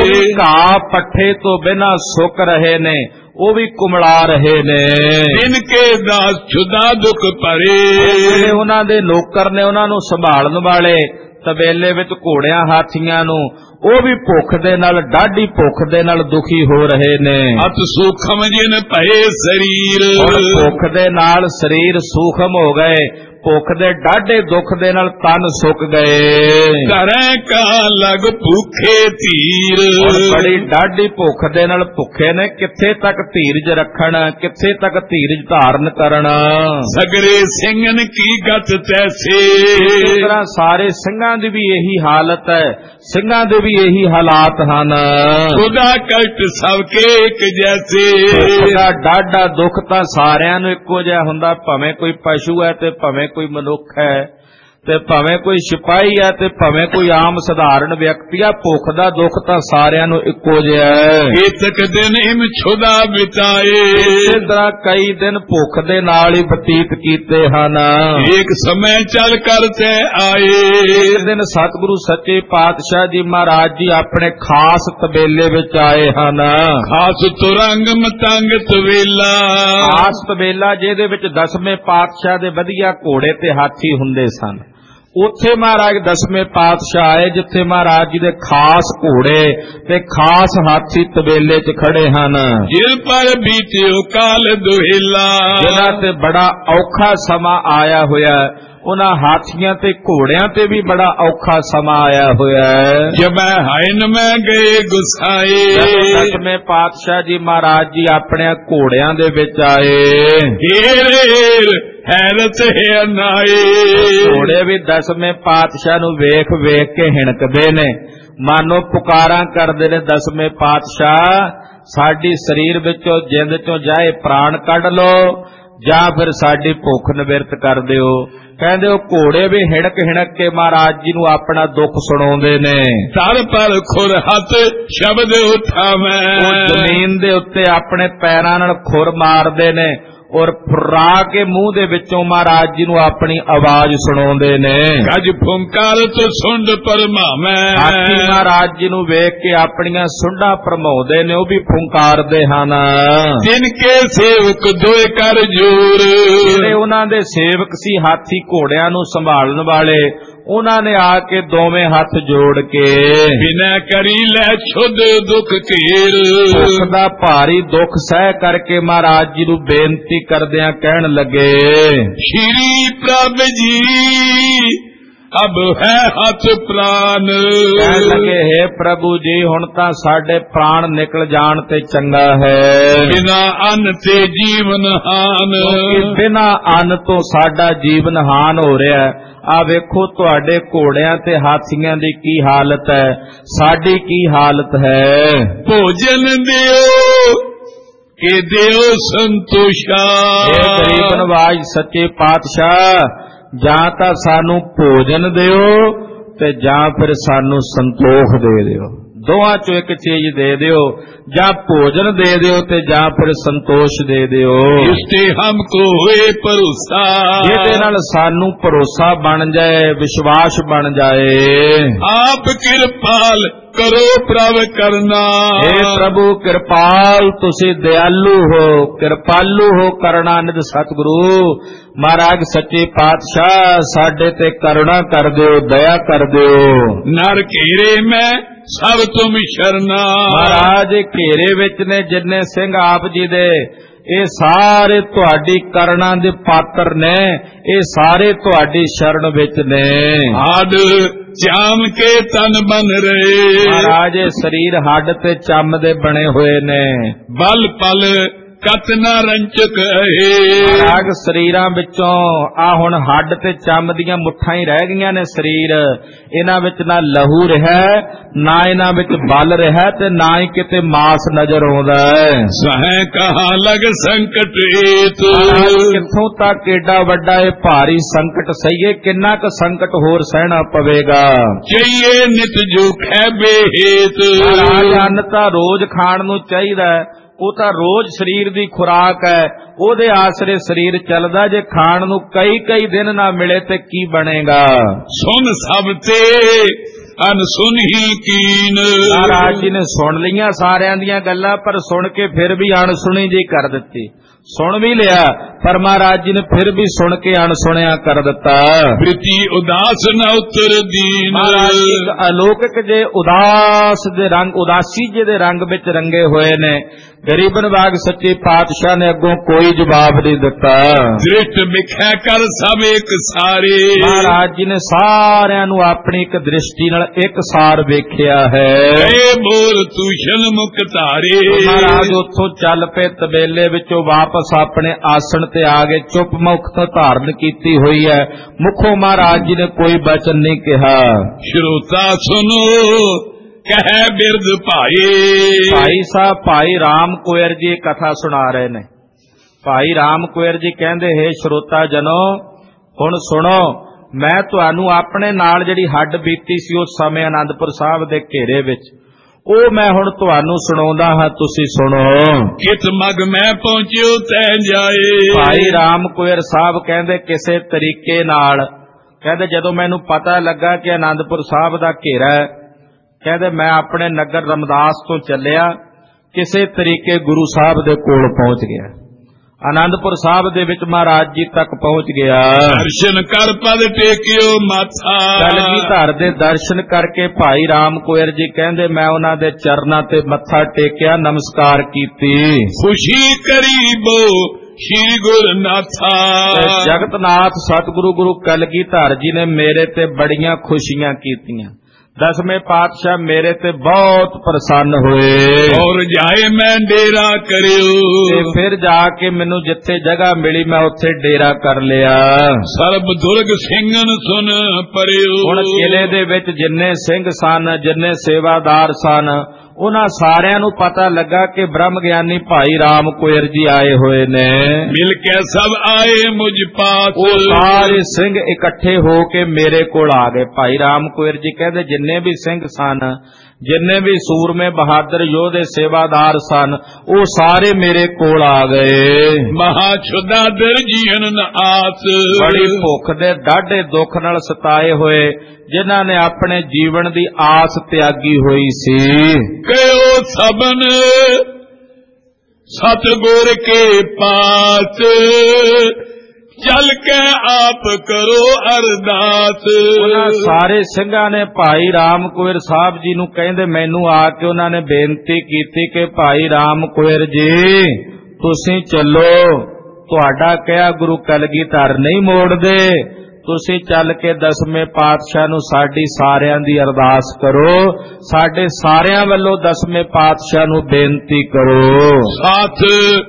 ਘਾਹ ਪੱਠੇ ਤੋਂ ਬਿਨਾਂ ਸੁੱਕ ਰਹੇ ਨੇ, ਉਹ ਵੀ ਕੁਮਲਾ ਰਹੇ ਨੇ। ਇਨਕੇ ਦਾਸ ਛੁਦਾ ਦੁੱਖ ਭਰੇ। ਜਿਹੜੇ ਉਹਨਾਂ ਦੇ ਨੌਕਰ ਨੇ, ਉਹਨਾਂ ਨੂੰ ਸੰਭਾਲਣ ਵਾਲੇ ਤਬੇਲੇ ਵਿੱਚ ਘੋੜਿਆਂ ਹਾਥੀਆਂ ਨੂੰ, ਉਹ ਵੀ ਭੁੱਖ ਦੇ ਨਾਲ, ਡਾਢੀ ਭੁੱਖ ਦੇ ਨਾਲ ਦੁਖੀ ਹੋ ਰਹੇ ਨੇ। ਅਤ ਸੂਖਮ ਜਿਨ ਭਏ ਸਰੀਰ। ਭੁੱਖ ਦੇ ਨਾਲ ਸਰੀਰ ਸੂਖਮ ਹੋ ਗਏ, ਭੁੱਖ ਦੇ ਡਾਢੇ ਦੁੱਖ ਦੇ ਨਾਲ ਤਨ ਸੁੱਕ ਗਏ। ਘਰੇ ਕਾ ਲਗ ਭੁੱਖੇ ਧੀਰ। ਬੜੀ ਡਾਢੀ ਭੁੱਖ ਦੇ ਨਾਲ ਭੁੱਖੇ ਨੇ, ਕਿੱਥੇ ਤੱਕ ਧੀਰਜ ਰੱਖਣ, ਕਿੱਥੇ ਤੱਕ ਧੀਰਜ ਧਾਰਨ ਕਰਨ। ਸਗਰੇ ਸਿੰਘਨ ਕੀ ਗਤ ਤੈਸੇ। ਇਸ ਤਰ੍ਹਾਂ ਸਾਰੇ ਸਿੰਘਾਂ ਦੀ ਵੀ ਇਹੀ ਹਾਲਤ ਹੈ, ਸਿੰਘਾਂ ਦੇ ਵੀ ਇਹੀ ਹਾਲਾਤ ਹਨ। ਖੁਦਾ ਕਸ਼ਟ ਸਭ ਕੇ ਇੱਕ ਜੈਸੇ। ਉਹਦਾ ਡਾਢਾ ਦੁੱਖ ਤਾਂ ਸਾਰਿਆਂ ਨੂੰ ਇੱਕੋ ਜਿਹਾ ਹੁੰਦਾ, ਭਾਵੇਂ ਕੋਈ ਪਸ਼ੂ ਹੈ ਤੇ ਭਾਵੇਂ ਕੋਈ ਮਨੁੱਖ ਹੈ, ਤੇ ਭਾਵੇਂ ਕੋਈ ਸਿਪਾਹੀ ਹੈ ਤੇ ਭਾਵੇਂ ਕੋਈ ਆਮ ਸਧਾਰਨ ਵਿਅਕਤੀ ਆ। ਭੁੱਖ ਦਾ ਦੁੱਖ ਤਾਂ ਸਾਰਿਆਂ ਨੂੰ ਇੱਕੋ ਜਿਹਾ ਹੈ। ਇਤਕ ਦਿਨ ਇਮ ਛੁਦਾ ਬਿਤਾਏ। ਇਸੇ ਤਰ੍ਹਾਂ ਕਈ ਦਿਨ ਭੁੱਖ ਦੇ ਨਾਲ ਹੀ ਬਤੀਤ ਕੀਤੇ ਹਨ। ਇੱਕ ਸਮੇਂ ਚੱਲ ਕਰ ਤੇ ਆਏ। ਇੱਕ ਦਿਨ ਸਤਿਗੁਰੂ ਸੱਚੇ ਪਾਤਸ਼ਾਹ ਜੀ ਮਹਾਰਾਜ ਜੀ ਆਪਣੇ ਖਾਸ ਤਬੇਲੇ ਵਿੱਚ ਆਏ ਹਨ। ਖਾਸ ਤੁਰੰਗ ਮਤੰਗ ਤਵੇਲਾ। ਖਾਸ ਤਬੇਲਾ ਜਿਹਦੇ ਵਿੱਚ ਦਸਵੇਂ ਪਾਤਸ਼ਾਹ ਦੇ ਵਧੀਆ ਘੋੜੇ ਤੇ ਹਾਥੀ ਹੁੰਦੇ ਸਨ। ਉੱਥੇ ਮਹਾਰਾਜ ਦਸਵੇਂ ਪਾਤਸ਼ਾਹ ਆਏ, ਜਿੱਥੇ ਮਹਾਰਾਜ ਜੀ ਦੇ ਖਾਸ ਘੋੜੇ ਤੇ ਖਾਸ ਹਾਥੀ ਤਬੇਲੇ 'ਚ ਖੜੇ ਹਨ। ਜਿਲ ਪਰ ਬੀਤਿਓ ਕਾਲ ਦੁਹਿਲਾ। ਜਿਨ੍ਹਾਂ ਤੇ ਬੜਾ ਔਖਾ ਸਮਾਂ ਆਇਆ ਹੋਇਆ, ਉਹਨਾਂ ਹਾਥੀਆਂ ਤੇ ਘੋੜਿਆਂ ਤੇ ਵੀ ਬੜਾ ਔਖਾ ਸਮਾਂ ਆਇਆ ਹੋਇਆ ਹੈ। ਜਬ ਹਾਇਨ ਮੈਂ ਗਏ ਗੁਸਾਏ। ਦਸਵੇਂ ਪਾਤਸ਼ਾਹ ਜੀ ਮਹਾਰਾਜ ਜੀ ਆਪਣੇ ਘੋੜਿਆਂ ਦੇ ਵਿੱਚ ਆਏ। ਹੈਰਤ ਹੈ ਨਾਏ। ਘੋੜੇ ਵੀ ਦਸਵੇਂ ਪਾਤਸ਼ਾਹ ਨੂੰ ਵੇਖ ਵੇਖ ਕੇ ਹਿਣਕਦੇ ਨੇ, ਮਾਨੋ ਪੁਕਾਰਾਂ ਕਰਦੇ ਨੇ, ਦਸਵੇਂ ਪਾਤਸ਼ਾਹ ਸਾਡੀ ਸਰੀਰ ਵਿੱਚੋਂ, ਜਿੰਦ ਚੋਂ ਜਾਏ ਪ੍ਰਾਣ ਕੱਢ ਲੋ, ਜਾਂ ਫਿਰ ਸਾਡੀ ਭੁੱਖ ਨਿਵਰਤ ਕਰ ਦਿਓ। ਕਹਿੰਦੇ ਉਹ ਘੋੜੇ ਵੀ ਹਿਣਕ ਹਿਣਕ ਕੇ ਮਹਾਰਾਜ ਜੀ ਨੂੰ ਆਪਣਾ ਦੁੱਖ ਸੁਣਾਉਂਦੇ ਨੇ। ਤਰ ਪਰ ਖੁਰ ਹੱਥ ਸ਼ਬਦ ਉਠਾਵੇਂ, ਉਹ ਜ਼ਮੀਨ ਦੇ ਉੱਤੇ ਆਪਣੇ ਪੈਰਾਂ ਨਾਲ ਖੁਰ ਮਾਰਦੇ ਨੇ ਔਰ ਫੁਰਾ ਕੇ ਮੂੰਹ ਦੇ ਵਿੱਚੋਂ ਮਹਾਰਾਜ ਜੀ ਨੂੰ ਆਪਣੀ ਆਵਾਜ਼ ਸੁਣਾਉਂਦੇ ਨੇ। ਗੱਜ ਫੁੰਕਾਰ ਤੋਂ ਸੁੰਡ ਪਰਮਾਵੇਂ, ਹਾਥੀ ਮਹਾਰਾਜ ਜੀ ਨੂੰ ਵੇਖ ਕੇ ਆਪਣੀਆਂ ਸੁੰਡਾਂ ਭਰਮਾਉਂਦੇ ਨੇ, ਉਹ ਵੀ ਫੁੰਕਾਰਦੇ ਹਨ। ਜਿਨ ਕੇ ਸੇਵਕ ਦੋਏ ਕਰ ਜੋਰ, ਜਿਹੜੇ ਉਹਨਾਂ ਦੇ ਸੇਵਕ ਸੀ ਹਾਥੀ ਘੋੜਿਆਂ ਨੂੰ ਸੰਭਾਲਣ ਵਾਲੇ, ਉਹਨਾਂ ਨੇ ਆ ਕੇ ਦੋਵੇਂ ਹੱਥ ਜੋੜ ਕੇ ਬਿਨਾ ਕਰੀ ਲੈ ਛੁੱਧ ਦੁੱਖ ਘੇਰ, ਦੁੱਖ ਦਾ ਭਾਰੀ ਦੁੱਖ ਸਹਿ ਕਰਕੇ ਮਹਾਰਾਜ ਜੀ ਨੂੰ ਬੇਨਤੀ ਕਰਦਿਆਂ ਕਹਿਣ ਲੱਗੇ, ਸ਼੍ਰੀ ਪ੍ਰਭ ਜੀ ਅਬ ਹੈ ਹੱਥ ਪ੍ਰਾਨ। ਕਹਿਣ ਲੱਗੇ, ਹੇ ਪ੍ਰਭੂ ਜੀ ਹੁਣ ਤਾਂ ਸਾਡੇ ਪ੍ਰਾਣ ਨਿਕਲ ਜਾਣ ਤੇ ਚੰਗਾ ਹੈ। ਬਿਨਾ ਅੰਨ ਤੇ ਜੀਵਨ ਹਾਨ, ਬਿਨਾ ਅੰਨ ਤੋਂ ਸਾਡਾ ਜੀਵਨ ਹਾਨ ਹੋ ਰਿਹਾ ਹੈ। ਆ ਵੇਖੋ ਤੁਹਾਡੇ ਘੋੜਿਆਂ ਤੇ ਹਾਥੀਆਂ ਦੀ ਕੀ ਹਾਲਤ ਹੈ, ਸਾਡੀ ਕੀ ਹਾਲਤ ਹੈ। ਭੋਜਨ ਦਿਓ ਕਿ ਦਿਓ ਸੰਤੋਸ਼ਾ, ਇਹ ਗਰੀਬ ਨਵਾਜ ਸੱਚੇ ਪਾਤਸ਼ਾਹ ਜਾਂ ਤਾਂ ਸਾਨੂੰ ਭੋਜਨ ਦਿਓ ਤੇ ਜਾਂ ਫਿਰ ਸਾਨੂੰ ਸੰਤੋਖ ਦੇ ਦਿਓ। ਦੋਹਾਂ ਚੋਂ ਇੱਕ ਚੀਜ਼ ਦੇ ਦਿਓ, ਜਾਂ ਭੋਜਨ ਦੇ ਦਿਓ ਤੇ ਜਾਂ ਫਿਰ ਸੰਤੋਸ਼ ਦੇ ਦਿਓ। ਇਸ ਤੇ ਹਮਕੋ ਹੋਏ ਭਰੋਸਾ, ਜਿਹਦੇ ਨਾਲ ਸਾਨੂੰ ਭਰੋਸਾ ਬਣ ਜਾਏ, ਵਿਸ਼ਵਾਸ ਬਣ ਜਾਏ। ਆਪ ਕਿਰਪਾਲ ਕਰੋ ਪ੍ਰਭ ਕਰਨਾ, हे ਪ੍ਰਭੂ ਕਿਰਪਾਲ ਤੁਸੀਂ ਦਿਆਲੂ ਹੋ, ਕਿਰਪਾਲੂ ਹੋ ਕਰਨਾ ਨਿਧ ਸਤਿਗੁਰੂ ਮਹਾਰਾਜ ਸੱਚੇ ਪਾਤਸ਼ਾਹ ਸਾਡੇ ਤੇ ਕਰੁਣਾ ਕਰ ਦਿਓ, ਦਇਆ ਕਰ ਦਿਓ। ਨਰ ਘੇਰੇ ਮੈਂ ਸਭ ਤੁਮ ਸ਼ਰਨਾ, ਮਹਾਰਾਜ ਘੇਰੇ ਵਿੱਚ ਨੇ ਜਿੰਨੇ ਸਿੰਘ ਆਪ ਜੀ ਦੇ, ਇਹ ਸਾਰੇ ਤੁਹਾਡੀ ਕਰਨਾ ਦੇ ਪਾਤਰ ਨੇ, ਇਹ ਸਾਰੇ ਤੁਹਾਡੀ ਸ਼ਰਨ ਵਿੱਚ ਨੇ। ਹੱਡ ਚਾਮ ਕੇ ਤਨ ਬਨ ਰਹੇ, ਮਹਾਰਾਜ ਇਹ ਸਰੀਰ ਹੱਡ ਤੇ ਚੰਮ ਦੇ ਬਣੇ ਹੋਏ ਨੇ। ਬਲ ਪਲ ਕਤ ਨਾ ਰੰਚਕ ਹੈ, ਮਹਾਰਾਜ ਸਰੀਰਾਂ ਵਿੱਚੋਂ ਆ ਹੁਣ ਹੱਡ ਤੇ ਚੰਮ ਦੀਆਂ ਮੁੱਠਾਂ ਹੀ ਰਹਿ ਗਈਆਂ ਨੇ ਸਰੀਰ, ਇਹਨਾਂ ਵਿੱਚ ਨਾ ਲਹੂ ਰਿਹਾ, ਨਾ ਇਹਨਾਂ ਵਿੱਚ ਬਲ ਰਿਹਾ ਤੇ ਨਾ ਹੀ ਕਿਤੇ ਮਾਸ ਨਜ਼ਰ ਆਉਂਦਾ ਹੈ। ਸਹਿ ਕਹਾ ਲਗ ਸੰਕਟ ਏਤ, ਕਿੱਥੋਂ ਤੱਕ ਏਡਾ ਵੱਡਾ ਇਹ ਭਾਰੀ ਸੰਕਟ ਸਹੀਏ, ਕਿੰਨਾ ਕੁ ਸੰਕਟ ਹੋਰ ਸਹਿਣਾ ਪਵੇਗਾ। ਚਈਏ ਨਿਤ ਜੋ ਖੈਬੇ ਹੇਤ, ਮਹਾਰਾਜ ਅੰਨ ਤਾਂ ਰੋਜ਼ ਖਾਣ ਨੂੰ ਚਾਹੀਦਾ, ਉਹ ਤਾਂ ਰੋਜ਼ ਸਰੀਰ ਦੀ ਖੁਰਾਕ ਹੈ, ਉਹਦੇ ਆਸਰੇ ਸਰੀਰ ਚੱਲਦਾ। ਜੇ ਖਾਣ ਨੂੰ ਕਈ ਦਿਨ ਨਾ ਮਿਲੇ ਤੇ ਕੀ ਬਣੇਗਾ। ਸੁਨ ਸਭ ਤੇ ਅਨਸੁਨ ਹੀ ਕੀਨ, ਮਹਾਰਾਜ ਜੀ ਨੇ ਸੁਣ ਲਈਆਂ ਸਾਰਿਆਂ ਦੀਆਂ ਗੱਲਾਂ, ਪਰ ਸੁਣ ਕੇ ਫਿਰ ਵੀ ਅਣਸੁਣੀ ਜੀ ਕਰ ਦਿੱਤੀ। ਸੁਣ ਵੀ ਲਿਆ ਪਰ ਮਹਾਰਾਜ ਜੀ ਨੇ ਫਿਰ ਵੀ ਸੁਣ ਕੇ ਅਣਸੁਣਿਆ ਕਰ ਦਿੱਤਾ। ਪ੍ਰੀਤੀ ਉਦਾਸ ਨ ਉਤਰ ਦੀਨ, ਮਹਾਰਾਜ ਜੀ ਅਲੌਕਿਕ ਜੇ ਉਦਾਸ ਦੇ ਰੰਗ, ਉਦਾਸੀ ਜੇ ਦੇ ਰੰਗ ਵਿੱਚ ਰੰਗੇ ਹੋਏ ਨੇ। ਗਰੀਬ ਨਵਾਜ ਸੱਚੇ ਪਾਤਸ਼ਾਹ ਨੇ ਅੱਗੋਂ ਕੋਈ ਜਵਾਬ ਨਹੀਂ ਦਿੱਤਾ। ਦ੍ਰਿਸ਼ਟ ਵਿਖੈ ਕਰ ਸਭ ਇੱਕ ਸਾਰੇ, ਮਹਾਰਾਜ ਜੀ ਨੇ ਸਾਰਿਆਂ ਨੂੰ ਆਪਣੀ ਇੱਕ ਦ੍ਰਿਸ਼ਟੀ ਨਾਲ ਇੱਕ ਸਾਰ ਵੇਖਿਆ ਹੈ। ਏ ਬੋਲ ਤੂਸ਼ਨ ਮੁਖ ਧਾਰੇ, ਮਹਾਰਾਜ ਉੱਥੋਂ ਚੱਲ ਪਏ, ਤਬੇਲੇ ਵਿੱਚੋਂ ਵਾਪਸ ਆਪਣੇ ਆਸਣ ਤੇ ਆ ਗਏ। ਚੁੱਪ ਮੁਖ ਤੋਂ ਧਾਰਨ ਕੀਤੀ ਹੋਈ ਹੈ, ਮੁਖੋਂ ਮਹਾਰਾਜ ਜੀ ਨੇ ਕੋਈ ਬਚਨ ਨਹੀਂ ਕਿਹਾ। ਸ਼ਰੋਤਾ ਸੁਨੋ ਕਹਿ ਬਿਰਦ ਭਾਈ, ਭਾਈ ਸਾਹਿਬ ਭਾਈ ਰਾਮ ਕੋਇਰ ਜੀ ਕਥਾ ਸੁਣਾ ਰਹੇ ਨੇ। ਭਾਈ ਰਾਮ ਕੋਇਰ ਜੀ ਕਹਿੰਦੇ, ਹੈ ਸ਼ਰੋਤਾ ਜਨੋ ਹੁਣ ਸੁਣੋ, ਮੈਂ ਤੁਹਾਨੂੰ ਆਪਣੇ ਨਾਲ ਜਿਹੜੀ ਹੱਡ ਬੀਤੀ ਸੀ ਉਸ ਸਮੇਂ ਆਨੰਦਪੁਰ ਸਾਹਿਬ ਦੇ ਘੇਰੇ ਵਿੱਚ, ਉਹ ਮੈਂ ਹੁਣ ਤੁਹਾਨੂੰ ਸੁਣਾਉਂਦਾ ਹਾਂ, ਤੁਸੀਂ ਸੁਣੋ। ਕਿਤ ਮਗ ਮੈਂ ਪਹੁੰਚਿਓ ਤੈ ਜਾਏ, ਭਾਈ ਰਾਮ ਕੋਇਰ ਸਾਹਿਬ ਕਹਿੰਦੇ ਕਿਸੇ ਤਰੀਕੇ ਨਾਲ, ਕਹਿੰਦੇ ਜਦੋਂ ਮੈਨੂੰ ਪਤਾ ਲੱਗਾ ਕਿ ਆਨੰਦਪੁਰ ਸਾਹਿਬ ਦਾ ਘੇਰਾ ਹੈ, ਕਹਿੰਦੇ ਮੈਂ ਆਪਣੇ ਨਗਰ ਰਮਦਾਸ ਤੋਂ ਚੱਲਿਆ, ਕਿਸੇ ਤਰੀਕੇ ਗੁਰੂ ਸਾਹਿਬ ਦੇ ਕੋਲ ਪਹੁੰਚ ਗਿਆ, ਆਨੰਦਪੁਰ ਸਾਹਿਬ ਦੇ ਵਿੱਚ ਮਹਾਰਾਜ ਜੀ ਤੱਕ ਪਹੁੰਚ ਗਿਆ। ਦਰਸ਼ਨ ਕਰ ਪਦ ਟੇਕਿਓ ਮਾਥਾ, ਕਲਗੀਧਰ ਦੇ ਦਰਸ਼ਨ ਕਰਕੇ ਭਾਈ ਰਾਮ ਕੋਇਰ ਜੀ ਕਹਿੰਦੇ ਮੈਂ ਉਹਨਾਂ ਦੇ ਚਰਨਾਂ ਤੇ ਮੱਥਾ ਟੇਕਿਆ, ਨਮਸਕਾਰ ਕੀਤੀ। ਖੁਸ਼ੀ ਕਰੀਬੋ ਸ਼੍ਰੀ ਗੁਰਨਾਥਾ, ਜਗਤਨਾਥ ਸਤਿਗੁਰੂ ਗੁਰੂ ਕਲਗੀਧਰ ਜੀ ਨੇ ਮੇਰੇ ਤੇ ਬੜੀਆਂ ਖੁਸ਼ੀਆਂ ਕੀਤੀਆਂ। ਦਸਵੇਂ ਪਾਤਸ਼ਾਹ ਮੇਰੇ ਤੇ ਬਹੁਤ ਪ੍ਰਸੰਨ ਹੋਏ ਔਰ ਜਾਏ ਮੈਂ ਡੇਰਾ ਕਰਿਓ, ਤੇ ਫਿਰ ਜਾ ਕੇ ਮੈਨੂੰ ਜਿੱਥੇ ਜਗ੍ਹਾ ਮਿਲੀ ਮੈਂ ਉੱਥੇ ਡੇਰਾ ਕਰ ਲਿਆ। ਸਰਬ ਦੁਰਗ ਸਿੰਘਨ ਸੁਨ ਪਰਿਓ, ਹੁਣ ਕਿਲੇ ਦੇ ਵਿੱਚ ਜਿੰਨੇ ਸਿੰਘ ਸਨ, ਜਿੰਨੇ ਸੇਵਾਦਾਰ ਸਨ, ਉਹਨਾਂ ਸਾਰਿਆਂ ਨੂੰ ਪਤਾ ਲੱਗਾ ਕਿ ਬ੍ਰਹਮ ਗਿਆਨੀ ਭਾਈ ਰਾਮ ਕੁਇਰ ਜੀ ਆਏ ਹੋਏ ਨੇ। ਮਿਲ ਕੇ ਸਭ ਆਏ ਮੁਝ ਪਾਸ, ਉਹ ਸਾਰੇ ਸਿੰਘ ਇਕੱਠੇ ਹੋ ਕੇ ਮੇਰੇ ਕੋਲ ਆ ਗਏ। ਭਾਈ ਰਾਮ ਕੁਇਰ ਜੀ ਕਹਿੰਦੇ ਜਿੰਨੇ ਵੀ ਸਿੰਘ ਸਨ, ਜਿੰਨੇ ਵੀ ਸੂਰਮੇ ਬਹਾਦਰ ਯੋਧੇ ਸੇਵਾਦਾਰ ਸਨ, ਉਹ ਸਾਰੇ ਮੇਰੇ ਕੋਲ ਆ ਗਏ। ਮਹਾ ਛੁਦਾ ਦਰ ਜੀਵਨ ਨ ਆਸ, ਬੜੀ ਭੁੱਖ ਦੇ ਡਾਢੇ ਦੁੱਖ ਨਾਲ ਸਤਾਏ ਹੋਏ, ਜਿਨ੍ਹਾਂ ਨੇ ਆਪਣੇ ਜੀਵਨ ਦੀ ਆਸ ਤਿਆਗੀ ਹੋਈ ਸੀ। ਕਹਿਓ ਸਬਨ ਸਤਿਗੁਰ ਕੇ ਪਾਸ, ਚੱਲ ਕੇ ਆਪ ਕਰੋ ਅਰਦਾਸ। ਉਹਨਾਂ ਸਾਰੇ ਸਿੰਘਾਂ ਨੇ ਭਾਈ ਰਾਮ ਕੁਇਰ ਸਾਹਿਬ ਜੀ ਨੂੰ ਕਹਿੰਦੇ, ਮੈਨੂੰ ਆ ਕੇ ਉਹਨਾਂ ਨੇ ਬੇਨਤੀ ਕੀਤੀ ਕਿ ਭਾਈ ਰਾਮ ਕੁਇਰ ਜੀ ਤੁਸੀਂ ਚੱਲੋ, ਤੁਹਾਡਾ ਕਿਹਾ ਗੁਰੂ ਕਲਗੀਧਰ ਨਹੀਂ ਮੋੜਦੇ, ਤੁਸੀਂ ਚੱਲ ਕੇ ਦਸਵੇਂ ਪਾਤਸ਼ਾਹ ਨੂੰ ਸਾਡੀ ਸਾਰਿਆਂ ਦੀ ਅਰਦਾਸ ਕਰੋ, ਸਾਡੇ ਸਾਰਿਆਂ ਵੱਲੋਂ ਦਸਵੇਂ ਪਾਤਸ਼ਾਹ ਨੂੰ ਬੇਨਤੀ ਕਰੋ। ਸਾਥ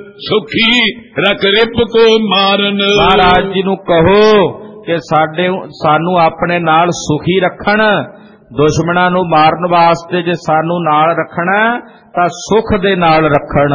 ਸੁਖੀ ਰਖ ਰਿਪ ਕੋ ਮਾਰਨ, ਮਹਾਰਾਜ ਜੀ ਨੂੰ ਕਹੋ ਕਿ ਸਾਨੂੰ ਆਪਣੇ ਨਾਲ ਸੁਖੀ ਰੱਖਣ, ਦੁਸ਼ਮਣਾਂ ਨੂੰ ਮਾਰਨ ਵਾਸਤੇ ਜੇ ਸਾਨੂੰ ਨਾਲ ਰੱਖਣਾ ਤਾਂ ਸੁਖ ਦੇ ਨਾਲ ਰੱਖਣ।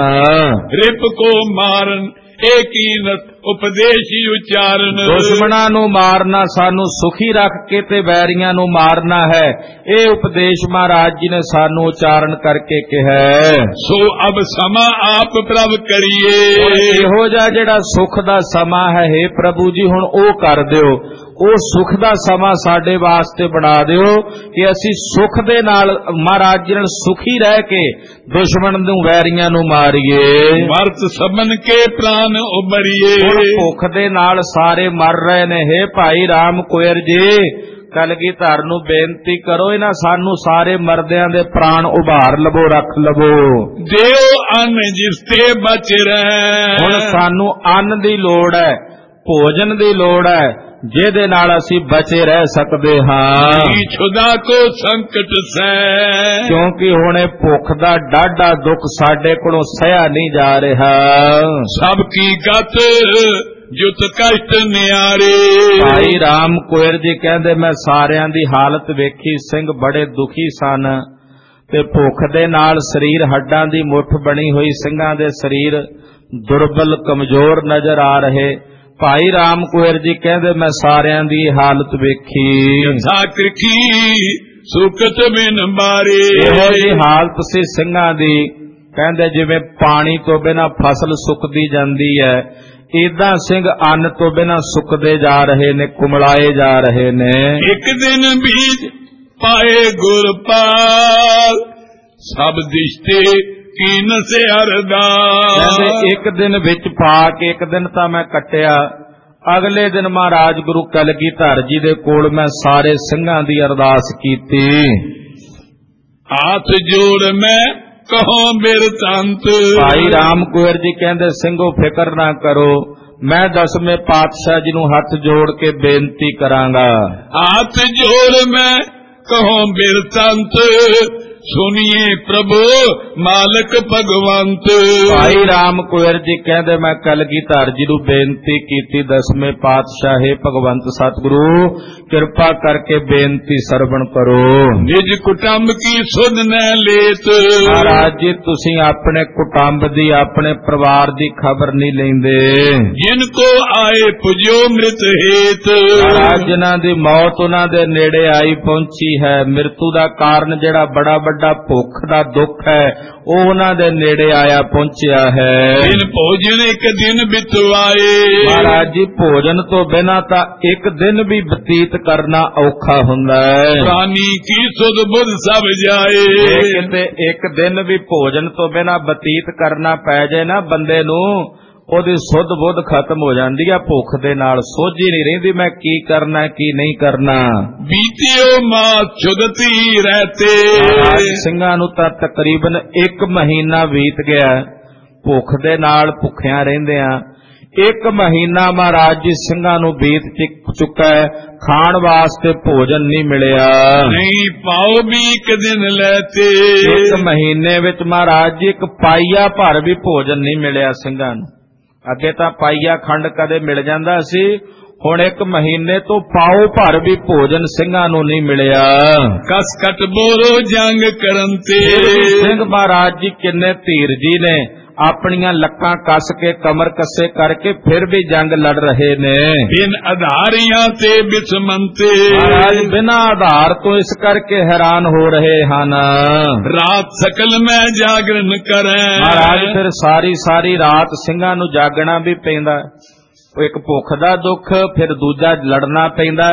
ਰਿਪ ਕੋ ਮਾਰਨ ਏਕੀਨਤ ਉਪਦੇਸ਼ੀ ਉਚਾਰਨ, ਦੁਸ਼ਮਣਾਂ ਨੂੰ ਮਾਰਨਾ ਸਾਨੂੰ ਸੁਖੀ ਰੱਖ ਕੇ ਤੇ ਵੈਰੀਆਂ ਨੂੰ ਮਾਰਨਾ ਹੈ, ਇਹ ਉਪਦੇਸ਼ ਮਹਾਰਾਜ ਜੀ ਨੇ ਸਾਨੂੰ ਉਚਾਰਨ ਕਰਕੇ ਕਿਹਾ। ਸੋ ਅਬ ਸਮਾਂ ਆਪ ਪ੍ਰਭ ਕਰੀਏ, ਇਹੋ ਜਿਹਾ ਜਿਹੜਾ ਸੁਖ ਦਾ ਸਮਾਂ ਹੈ, ਹੇ ਪ੍ਰਭੂ ਜੀ ਹੁਣ ਉਹ ਕਰ ਦਿਓ, ਉਹ ਸੁਖ ਦਾ ਸਮਾਂ ਸਾਡੇ ਵਾਸਤੇ ਬਣਾ ਦਿਓ ਕਿ ਅਸੀਂ ਸੁਖ ਦੇ ਨਾਲ ਮਹਾਰਾਜ ਜੀ ਨਾਲ ਸੁਖੀ ਰਹਿ ਕੇ ਦੁਸ਼ਮਣ ਨੂੰ ਵੈਰੀਆਂ ਨੂੰ ਮਾਰੀਏ। ਮਰਤ ਸਬਨ ਕੇ ਪ੍ਰਾਨ ਉਬਰੀਏ, ਭੁੱਖ ਦੇ ਨਾਲ ਸਾਰੇ ਮਰ ਰਹੇ ਨੇ। ਹੇ ਭਾਈ ਰਾਮ ਕੁਇਰ ਜੀ ਕਲਗੀਧਰ ਨੂੰ ਬੇਨਤੀ ਕਰੋ, ਇਹਨਾਂ ਸਾਨੂੰ ਸਾਰੇ ਮਰਦਿਆਂ ਦੇ ਪ੍ਰਾਣ ਉਭਾਰ ਲਵੋ, ਰੱਖ ਲਵੋ। ਦਿਓ ਅੰਨ ਜਿਸ ਤੇ ਬਚ ਰਹਿ, ਹੁਣ ਸਾਨੂੰ ਅੰਨ ਦੀ ਲੋੜ ਹੈ, ਭੋਜਨ ਦੀ ਲੋੜ ਹੈ, ਜਿਹਦੇ ਨਾਲ ਅਸੀਂ ਬਚੇ ਰਹਿ ਸਕਦੇ ਹਾਂ। ਛੁਦਾ ਕੋ ਸੰਕਟ ਸਹਿ, ਕਿਉਂਕਿ ਹੁਣ ਇਹ ਭੁੱਖ ਦਾ ਡਾਢਾ ਦੁੱਖ ਸਾਡੇ ਕੋਲੋਂ ਸਹਿਆ ਨਹੀਂ ਜਾ ਰਿਹਾ। ਸਭ ਕੀ ਗਤ ਜੁਤ ਕਸ਼ਟ ਨਿਆਰੇ, ਭਾਈ ਰਾਮ ਕੁਇਰ ਜੀ ਕਹਿੰਦੇ ਮੈਂ ਸਾਰਿਆਂ ਦੀ ਹਾਲਤ ਵੇਖੀ, ਸਿੰਘ ਬੜੇ ਦੁਖੀ ਸਨ ਤੇ ਭੁੱਖ ਦੇ ਨਾਲ ਸਰੀਰ ਹੱਡਾਂ ਦੀ ਮੁੱਠ ਬਣੀ ਹੋਈ, ਸਿੰਘਾਂ ਦੇ ਸਰੀਰ ਦੁਰਬਲ ਕਮਜ਼ੋਰ ਨਜ਼ਰ ਆ ਰਹੇ। ਭਾਈ ਰਾਮ ਕੁਇਰ ਜੀ ਕਹਿੰਦੇ ਮੈਂ ਸਾਰਿਆਂ ਦੀ ਹਾਲਤ ਵੇਖੀ, ਸੁਕਤ ਬਿਨ ਬਾਰੇ, ਇਹੋ ਜਿਹੀ ਹਾਲਤ ਸੀ ਸਿੰਘਾਂ ਦੀ। ਕਹਿੰਦੇ ਜਿਵੇਂ ਪਾਣੀ ਤੋਂ ਬਿਨਾਂ ਫਸਲ ਸੁੱਕਦੀ ਜਾਂਦੀ ਹੈ, ਏਦਾਂ ਸਿੰਘ ਅੰਨ ਤੋਂ ਬਿਨਾਂ ਸੁੱਕਦੇ ਜਾ ਰਹੇ ਨੇ, ਕੁਮਲਾਏ ਜਾ ਰਹੇ ਨੇ। ਇੱਕ ਦਿਨ ਬੀਜ ਪਾਏ ਗੁਰ ਪਾਲ, ਸਭ ਦਿਸ਼ਤੇ ਕੀਨ ਸੇ ਅਰਦਾਸ। ਕਹਿੰਦੇ ਇੱਕ ਦਿਨ ਵਿੱਚ ਪਾ ਕੇ, ਇੱਕ ਦਿਨ ਤਾਂ ਮੈਂ ਕੱਟਿਆ, ਅਗਲੇ ਦਿਨ ਮਹਾਰਾਜ ਗੁਰੂ ਕਲਗੀਧਰ ਜੀ ਦੇ ਕੋਲ ਮੈਂ ਸਾਰੇ ਸਿੰਘਾਂ ਦੀ ਅਰਦਾਸ ਕੀਤੀ। ਹੱਥ ਜੋੜ ਮੈਂ ਕਹੋ ਬਿਰਤੰਤ, ਭਾਈ ਰਾਮ ਕੁਇਰ ਜੀ ਕਹਿੰਦੇ ਸਿੰਘੋ ਫਿਕਰ ਨਾ ਕਰੋ, ਮੈਂ ਦਸਵੇਂ ਪਾਤਸ਼ਾਹ ਜੀ ਨੂੰ ਹੱਥ ਜੋੜ ਕੇ ਬੇਨਤੀ ਕਰਾਂਗਾ। ਹੱਥ ਜੋੜ ਮੈਂ ਕਹੋ ਬਿਰਤੰਤ, ਸੁਨੀਏ ਪ੍ਰਭੂ ਮਾਲਕ ਭਗਵੰਤ। ਭਾਈ ਰਾਮ ਕੁਇਰ ਜੀ ਕਹਿੰਦੇ ਮੈਂ ਕਲਗੀਧਰ ਜੀ ਨੂੰ ਬੇਨਤੀ ਕੀਤੀ, ਦਸਵੇਂ ਪਾਤਸ਼ਾਹ ਹੈ ਭਗਵੰਤ ਸਤਿਗੁਰੂ ਕਿਰਪਾ ਕਰਕੇ ਬੇਨਤੀ ਸਰਵਣ ਕਰੋ। ਨਿਜ ਕੁਟੰਬ ਕੀ ਸੁਧ ਨ ਲੇਤ, ਮਹਾਰਾਜ ਜੀ ਤੁਸੀਂ ਆਪਣੇ ਕੁਟੰਬ ਦੀ, ਆਪਣੇ ਪਰਿਵਾਰ ਦੀ ਖਬਰ ਨਹੀਂ ਲੈਂਦੇ। ਜਿਨ ਕੋ ਆਏ ਪੁਜੋ ਮ੍ਰਿਤ ਹੇਤ, ਮਹਾਰਾਜ ਜਿਨ੍ਹਾਂ ਦੀ ਮੌਤ ਉਹਨਾਂ ਦੇ ਨੇੜੇ ਆਈ ਪਹੁੰਚੀ ਹੈ, ਮ੍ਰਿਤੂ ਦਾ ਕਾਰਨ ਜਿਹੜਾ ਬੜਾ ਵੱਡਾ ਭੁੱਖ ਦਾ ਦੁੱਖ ਹੈ ਉਹ ਉਹਨਾਂ ਦੇ ਨੇੜੇ ਆਇਆ ਪਹੁੰਚਿਆ ਹੈ। ਬਿਨ ਭੋਜਨ ਇੱਕ ਦਿਨ ਬਿਤਵਾਏ, ਮਹਾਰਾਜ ਜੀ ਭੋਜਨ ਤੋਂ ਬਿਨਾਂ ਤਾਂ ਇੱਕ ਦਿਨ ਵੀ ਬਤੀਤ ਕਰਨਾ ਔਖਾ ਹੁੰਦਾ ਹੈ। ਪ੍ਰਾਨੀ ਕੀ ਸੁਧ ਬੁੱਧ ਸਭ ਜਾਏ, ਕਿਤੇ ਇੱਕ ਦਿਨ ਵੀ ਭੋਜਨ ਤੋਂ ਬਿਨਾਂ ਬਤੀਤ ਕਰਨਾ ਪੈ ਜਾਏ ਨਾ ਬੰਦੇ ਨੂੰ, ਉਹਦੀ ਸੁੱਧ ਬੁੱਧ ਖਤਮ ਹੋ ਜਾਂਦੀ ਆ। ਭੁੱਖ ਦੇ ਨਾਲ ਸੋਝੀ ਨਹੀਂ ਰਹਿੰਦੀ ਮੈਂ ਕੀ ਕਰਨਾ ਕੀ ਨਹੀਂ ਕਰਨਾ। ਬੀਤਿਓ ਮਾਸ ਛੁਦਤੀ ਰਹਤੇ, ਸਿੰਘਾਂ ਨੂੰ ਤਾਂ ਤਕਰੀਬਨ 1 ਮਹੀਨਾ ਬੀਤ ਗਿਆ ਭੁੱਖ ਦੇ ਨਾਲ ਭੁੱਖਿਆਂ ਰਹਿੰਦੇ ਆ। 1 ਮਹੀਨਾ ਮਹਾਰਾਜ ਜੀ ਸਿੰਘਾਂ ਨੂੰ ਬੀਤ ਚੁੱਕਾ ਹੈ, ਖਾਣ ਵਾਸਤੇ ਭੋਜਨ ਨਹੀਂ ਮਿਲਿਆ। ਨਹੀਂ ਪਾਓ ਵੀ ਇੱਕ ਦਿਨ ਲੈਤੇ, 1 ਮਹੀਨੇ ਵਿੱਚ ਮਹਾਰਾਜ ਜੀ 1 ਪਾਈਆ ਭਰ ਵੀ ਭੋਜਨ ਨਹੀਂ ਮਿਲਿਆ ਸਿੰਘਾਂ ਨੂੰ। ਅੱਗੇ ਤਾਂ ਪਾਈਆ ਖੰਡ ਕਦੇ ਮਿਲ ਜਾਂਦਾ ਸੀ, ਹੁਣ 1 ਮਹੀਨੇ ਤੋਂ ਪਾਉ ਭਰ ਵੀ ਭੋਜਨ ਸਿੰਘਾਂ ਨੂੰ ਨਹੀਂ ਮਿਲਿਆ। ਕਸਕਟ ਬੋਰੋ ਜੰਗ ਕਰਨ ਤੇ ਸਿੰਘ ਮਹਾਰਾਜ ਜੀ ਕਿੰਨੇ ਧੀਰਜੀ ਨੇ, ਆਪਣੀਆਂ ਲੱਕਾਂ ਕੱਸ ਕੇ ਕਮਰ ਕੱਸੇ ਕਰਕੇ ਫਿਰ ਵੀ ਜੰਗ ਲੜ ਰਹੇ ਨੇ। ਬਿਨ ਆਧਾਰੀਆਂ ਤੇ ਬਿਸਮੰਤੇ ਮਹਾਰਾਜ ਬਿਨਾਂ ਆਧਾਰ ਤੋਂ ਇਸ ਕਰਕੇ ਹੈਰਾਨ ਹੋ ਰਹੇ ਹਨ। ਰਾਤ ਸਕਲ ਮੈਂ ਜਾਗਰਨ ਕਰੇ ਮਹਾਰਾਜ ਫਿਰ ਸਾਰੀ ਰਾਤ ਸਿੰਘਾਂ ਨੂੰ ਜਾਗਣਾ ਵੀ ਪੈਂਦਾ। ਇੱਕ ਭੁੱਖ ਦਾ ਦੁੱਖ, ਫਿਰ ਦੂਜਾ ਲੜਨਾ ਪੈਂਦਾ,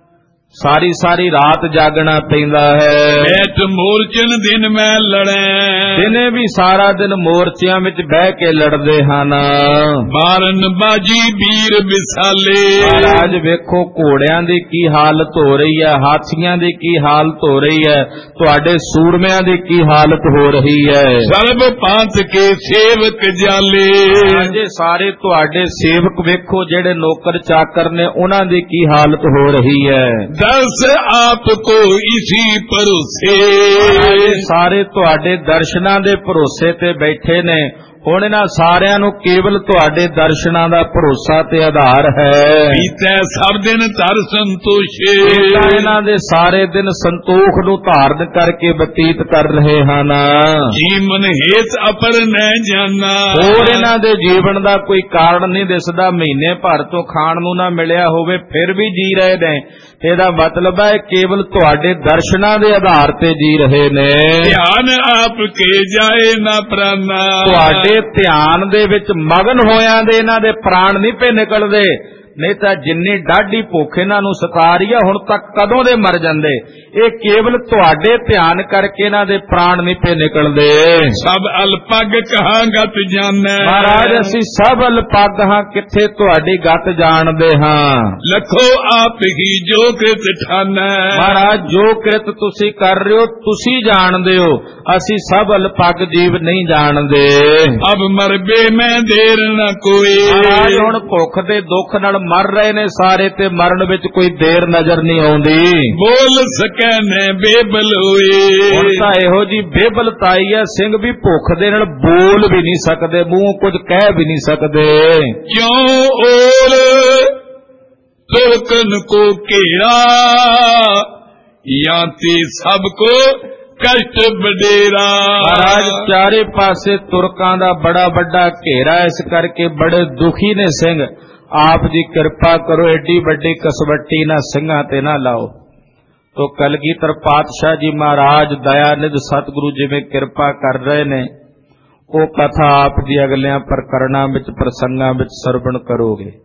ਸਾਰੀ ਰਾਤ ਜਾਗਣਾ ਪੈਂਦਾ ਹੈ। ਬੈਠ ਮੋਰਚਨ ਦਿਨ ਮੈਂ ਲੜੇ ਦਿਨੇ ਵੀ ਸਾਰਾ ਦਿਨ ਮੋਰਚਿਆਂ ਵਿੱਚ ਬਹਿ ਕੇ ਲੜਦੇ ਹਨ। ਬਾਰਨ ਬਾਜੀ ਵੀਰ ਵਿਸਾਲੇ ਮਹਾਰਾਜ ਵੇਖੋ ਘੋੜਿਆਂ ਦੀ ਕੀ ਹਾਲਤ ਹੋ ਰਹੀ ਹੈ, ਹਾਥੀਆਂ ਦੀ ਕੀ ਹਾਲਤ ਹੋ ਰਹੀ ਹੈ, ਤੁਹਾਡੇ ਸੂਰਮਿਆਂ ਦੀ ਕੀ ਹਾਲਤ ਹੋ ਰਹੀ ਹੈ। ਸਰਬ ਪੰਥ ਕੇ ਸੇਵਕ ਜਾਲੇ ਅਜੇ ਸਾਰੇ ਤੁਹਾਡੇ ਸੇਵਕ ਵੇਖੋ ਜਿਹੜੇ ਨੌਕਰ ਚਾਕਰ ਨੇ, ਉਹਨਾਂ ਦੀ ਕੀ ਹਾਲਤ ਹੋ ਰਹੀ ਹੈ। ਦਰਸ ਆਪ ਕੋ ਇਸੀ ਭਰੋਸੇ ਸਾਰੇ ਤੁਹਾਡੇ ਦਰਸ਼ਨਾਂ ਦੇ ਭਰੋਸੇ ਤੇ ਬੈਠੇ ਨੇ। ਹੁਣ ਇਹਨਾਂ ਸਾਰਿਆਂ ਨੂੰ ਕੇਵਲ ਤੁਹਾਡੇ ਦਰਸ਼ਨਾਂ ਦਾ ਭਰੋਸਾ ਤੇ ਆਧਾਰ ਹੈ। ਬੀਤੈ ਸਭ ਦਿਨ ਧਰ ਸੰਤੋਸ਼ੇ ਇਹਨਾਂ ਦੇ ਸਾਰੇ ਦਿਨ ਸੰਤੋਖ ਨੂੰ ਧਾਰਨ ਕਰਕੇ ਬਤੀਤ ਕਰ ਰਹੇ ਹਨ। ਜੀਵਨ ਹੇਤ ਅਪਰ ਨਹਿ ਜਾਣਾ ਹੋਰ ਇਹਨਾਂ ਦੇ ਜੀਵਨ ਦਾ ਕੋਈ ਕਾਰਨ ਨਹੀਂ ਦਿਸਦਾ। ਮਹੀਨੇ ਭਰ ਤੋਂ ਖਾਣ ਨੂੰ ਨਾ ਮਿਲਿਆ ਹੋਵੇ ਫਿਰ ਵੀ ਜੀ ਰਹੇ ਨੇ। ਇਹਦਾ ਮਤਲਬ ਹੈ ਕੇਵਲ ਤੁਹਾਡੇ ਦਰਸ਼ਨਾਂ ਦੇ ਆਧਾਰ ਤੇ ਜੀ ਰਹੇ ਨੇ। ਧਿਆਨ ਆਪ ਕੇ ਜਾਏ ਨਾ ਪ੍ਰਾਨਾ ਤੁਹਾਡੇ ਧਿਆਨ ਦੇ ਵਿੱਚ ਮਗਨ ਹੋਇਆਂ ਦੇ ਇਹਨਾਂ ਦੇ ਪ੍ਰਾਣ ਨਹੀਂ ਪੇ ਨਿਕਲਦੇ। ਨਹੀਂ ਤਾਂ ਜਿੰਨੀ ਡਾਢੀ ਭੁੱਖ ਇਹਨਾਂ ਨੂੰ ਸਤਾ ਰਹੀ ਹੈ, ਹੁਣ ਤੱਕ ਕਦੋਂ ਦੇ ਮਰ ਜਾਂਦੇ। ਇਹ ਕੇਵਲ ਤੁਹਾਡੇ ਧਿਆਨ ਕਰਕੇ ਇਹਨਾਂ ਦੇ ਪ੍ਰਾਣ ਨਹੀਂ ਪੇ ਨਿਕਲਦੇ। ਸਭ ਅਲਪਗ ਕਹਾਂ ਗਤ ਜਾਣੈ ਮਹਾਰਾਜ ਅਸੀਂ ਸਭ ਅਲਪਗ ਹਾਂ, ਕਿੱਥੇ ਤੁਹਾਡੀ ਗਤ ਜਾਣਦੇ ਹਾਂ। ਲਖੋ ਆਪ ਹੀ ਜੋ ਕ੍ਰਿਤ ਠਾਨੈ ਮਹਾਰਾਜ ਜੋ ਕ੍ਰਿਤ ਤੁਸੀਂ ਕਰ ਰਹੇ ਹੋ ਤੁਸੀਂ ਜਾਣਦੇ ਹੋ, ਅਸੀਂ ਸਭ ਅਲਪਗ ਜੀਵ ਨਹੀਂ ਜਾਣਦੇ। ਅਬ ਮਰਬੇ ਮੈਂ ਦੇਰ ਨ ਕੋਈ ਮਹਾਰਾਜ ਹੁਣ ਭੁੱਖ ਦੇ ਦੁੱਖ ਨਾਲ ਮਰ ਰਹੇ ਨੇ ਸਾਰੇ, ਤੇ ਮਰਨ ਵਿੱਚ ਕੋਈ ਦੇਰ ਨਜ਼ਰ ਨਹੀਂ ਆਉਂਦੀ। ਬੋਲ ਸਕੈ ਨੇ ਬੇਬਲ ਹੋਏ ਹੁਣ ਤਾਂ ਇਹੋ ਜੀ ਬੇਬਲਤਾਈ ਹੈ, ਸਿੰਘ ਵੀ ਭੁੱਖ ਦੇ ਨਾਲ ਬੋਲ ਵੀ ਨਹੀਂ ਸਕਦੇ, ਮੂੰਹ ਕੁਝ ਕਹਿ ਵੀ ਨਹੀਂ ਸਕਦੇ। ਕਿਉਂ ਓਲ ਤੁਰਕਨ ਕੋ ਘੇਰਾ ਯਾਤੀ ਸਭ ਕੋ ਕਸ਼ਟ ਬਡੇਰਾ ਮਹਾਰਾਜ ਚਾਰੇ ਪਾਸੇ ਤੁਰਕਾਂ ਦਾ ਬੜਾ ਵੱਡਾ ਘੇਰਾ, ਇਸ ਕਰਕੇ ਬੜੇ ਦੁਖੀ ਨੇ ਸਿੰਘ। ਆਪ ਜੀ ਕਿਰਪਾ ਕਰੋ, ਏਡੀ ਵੱਡੀ ਕਸਵੱਟੀ ਨਾ ਸਿੰਘਾਂ ਤੇ ਨਾ ਲਾਓ। ਤੋ ਕਲਗੀਧਰ ਪਾਤਸ਼ਾਹ ਜੀ ਮਹਾਰਾਜ ਦਇਆਨਿਧ ਸਤਿਗੁਰੂ ਜਿਵੇਂ ਕਿਰਪਾ ਕਰ ਰਹੇ ਨੇ, ਉਹ ਕਥਾ ਆਪ ਜੀ ਅਗਲਿਆਂ ਪ੍ਰਕਰਣਾਂ ਵਿੱਚ ਪ੍ਰਸੰਗਾਂ ਵਿੱਚ ਸਰਵਣ ਕਰੋਗੇ।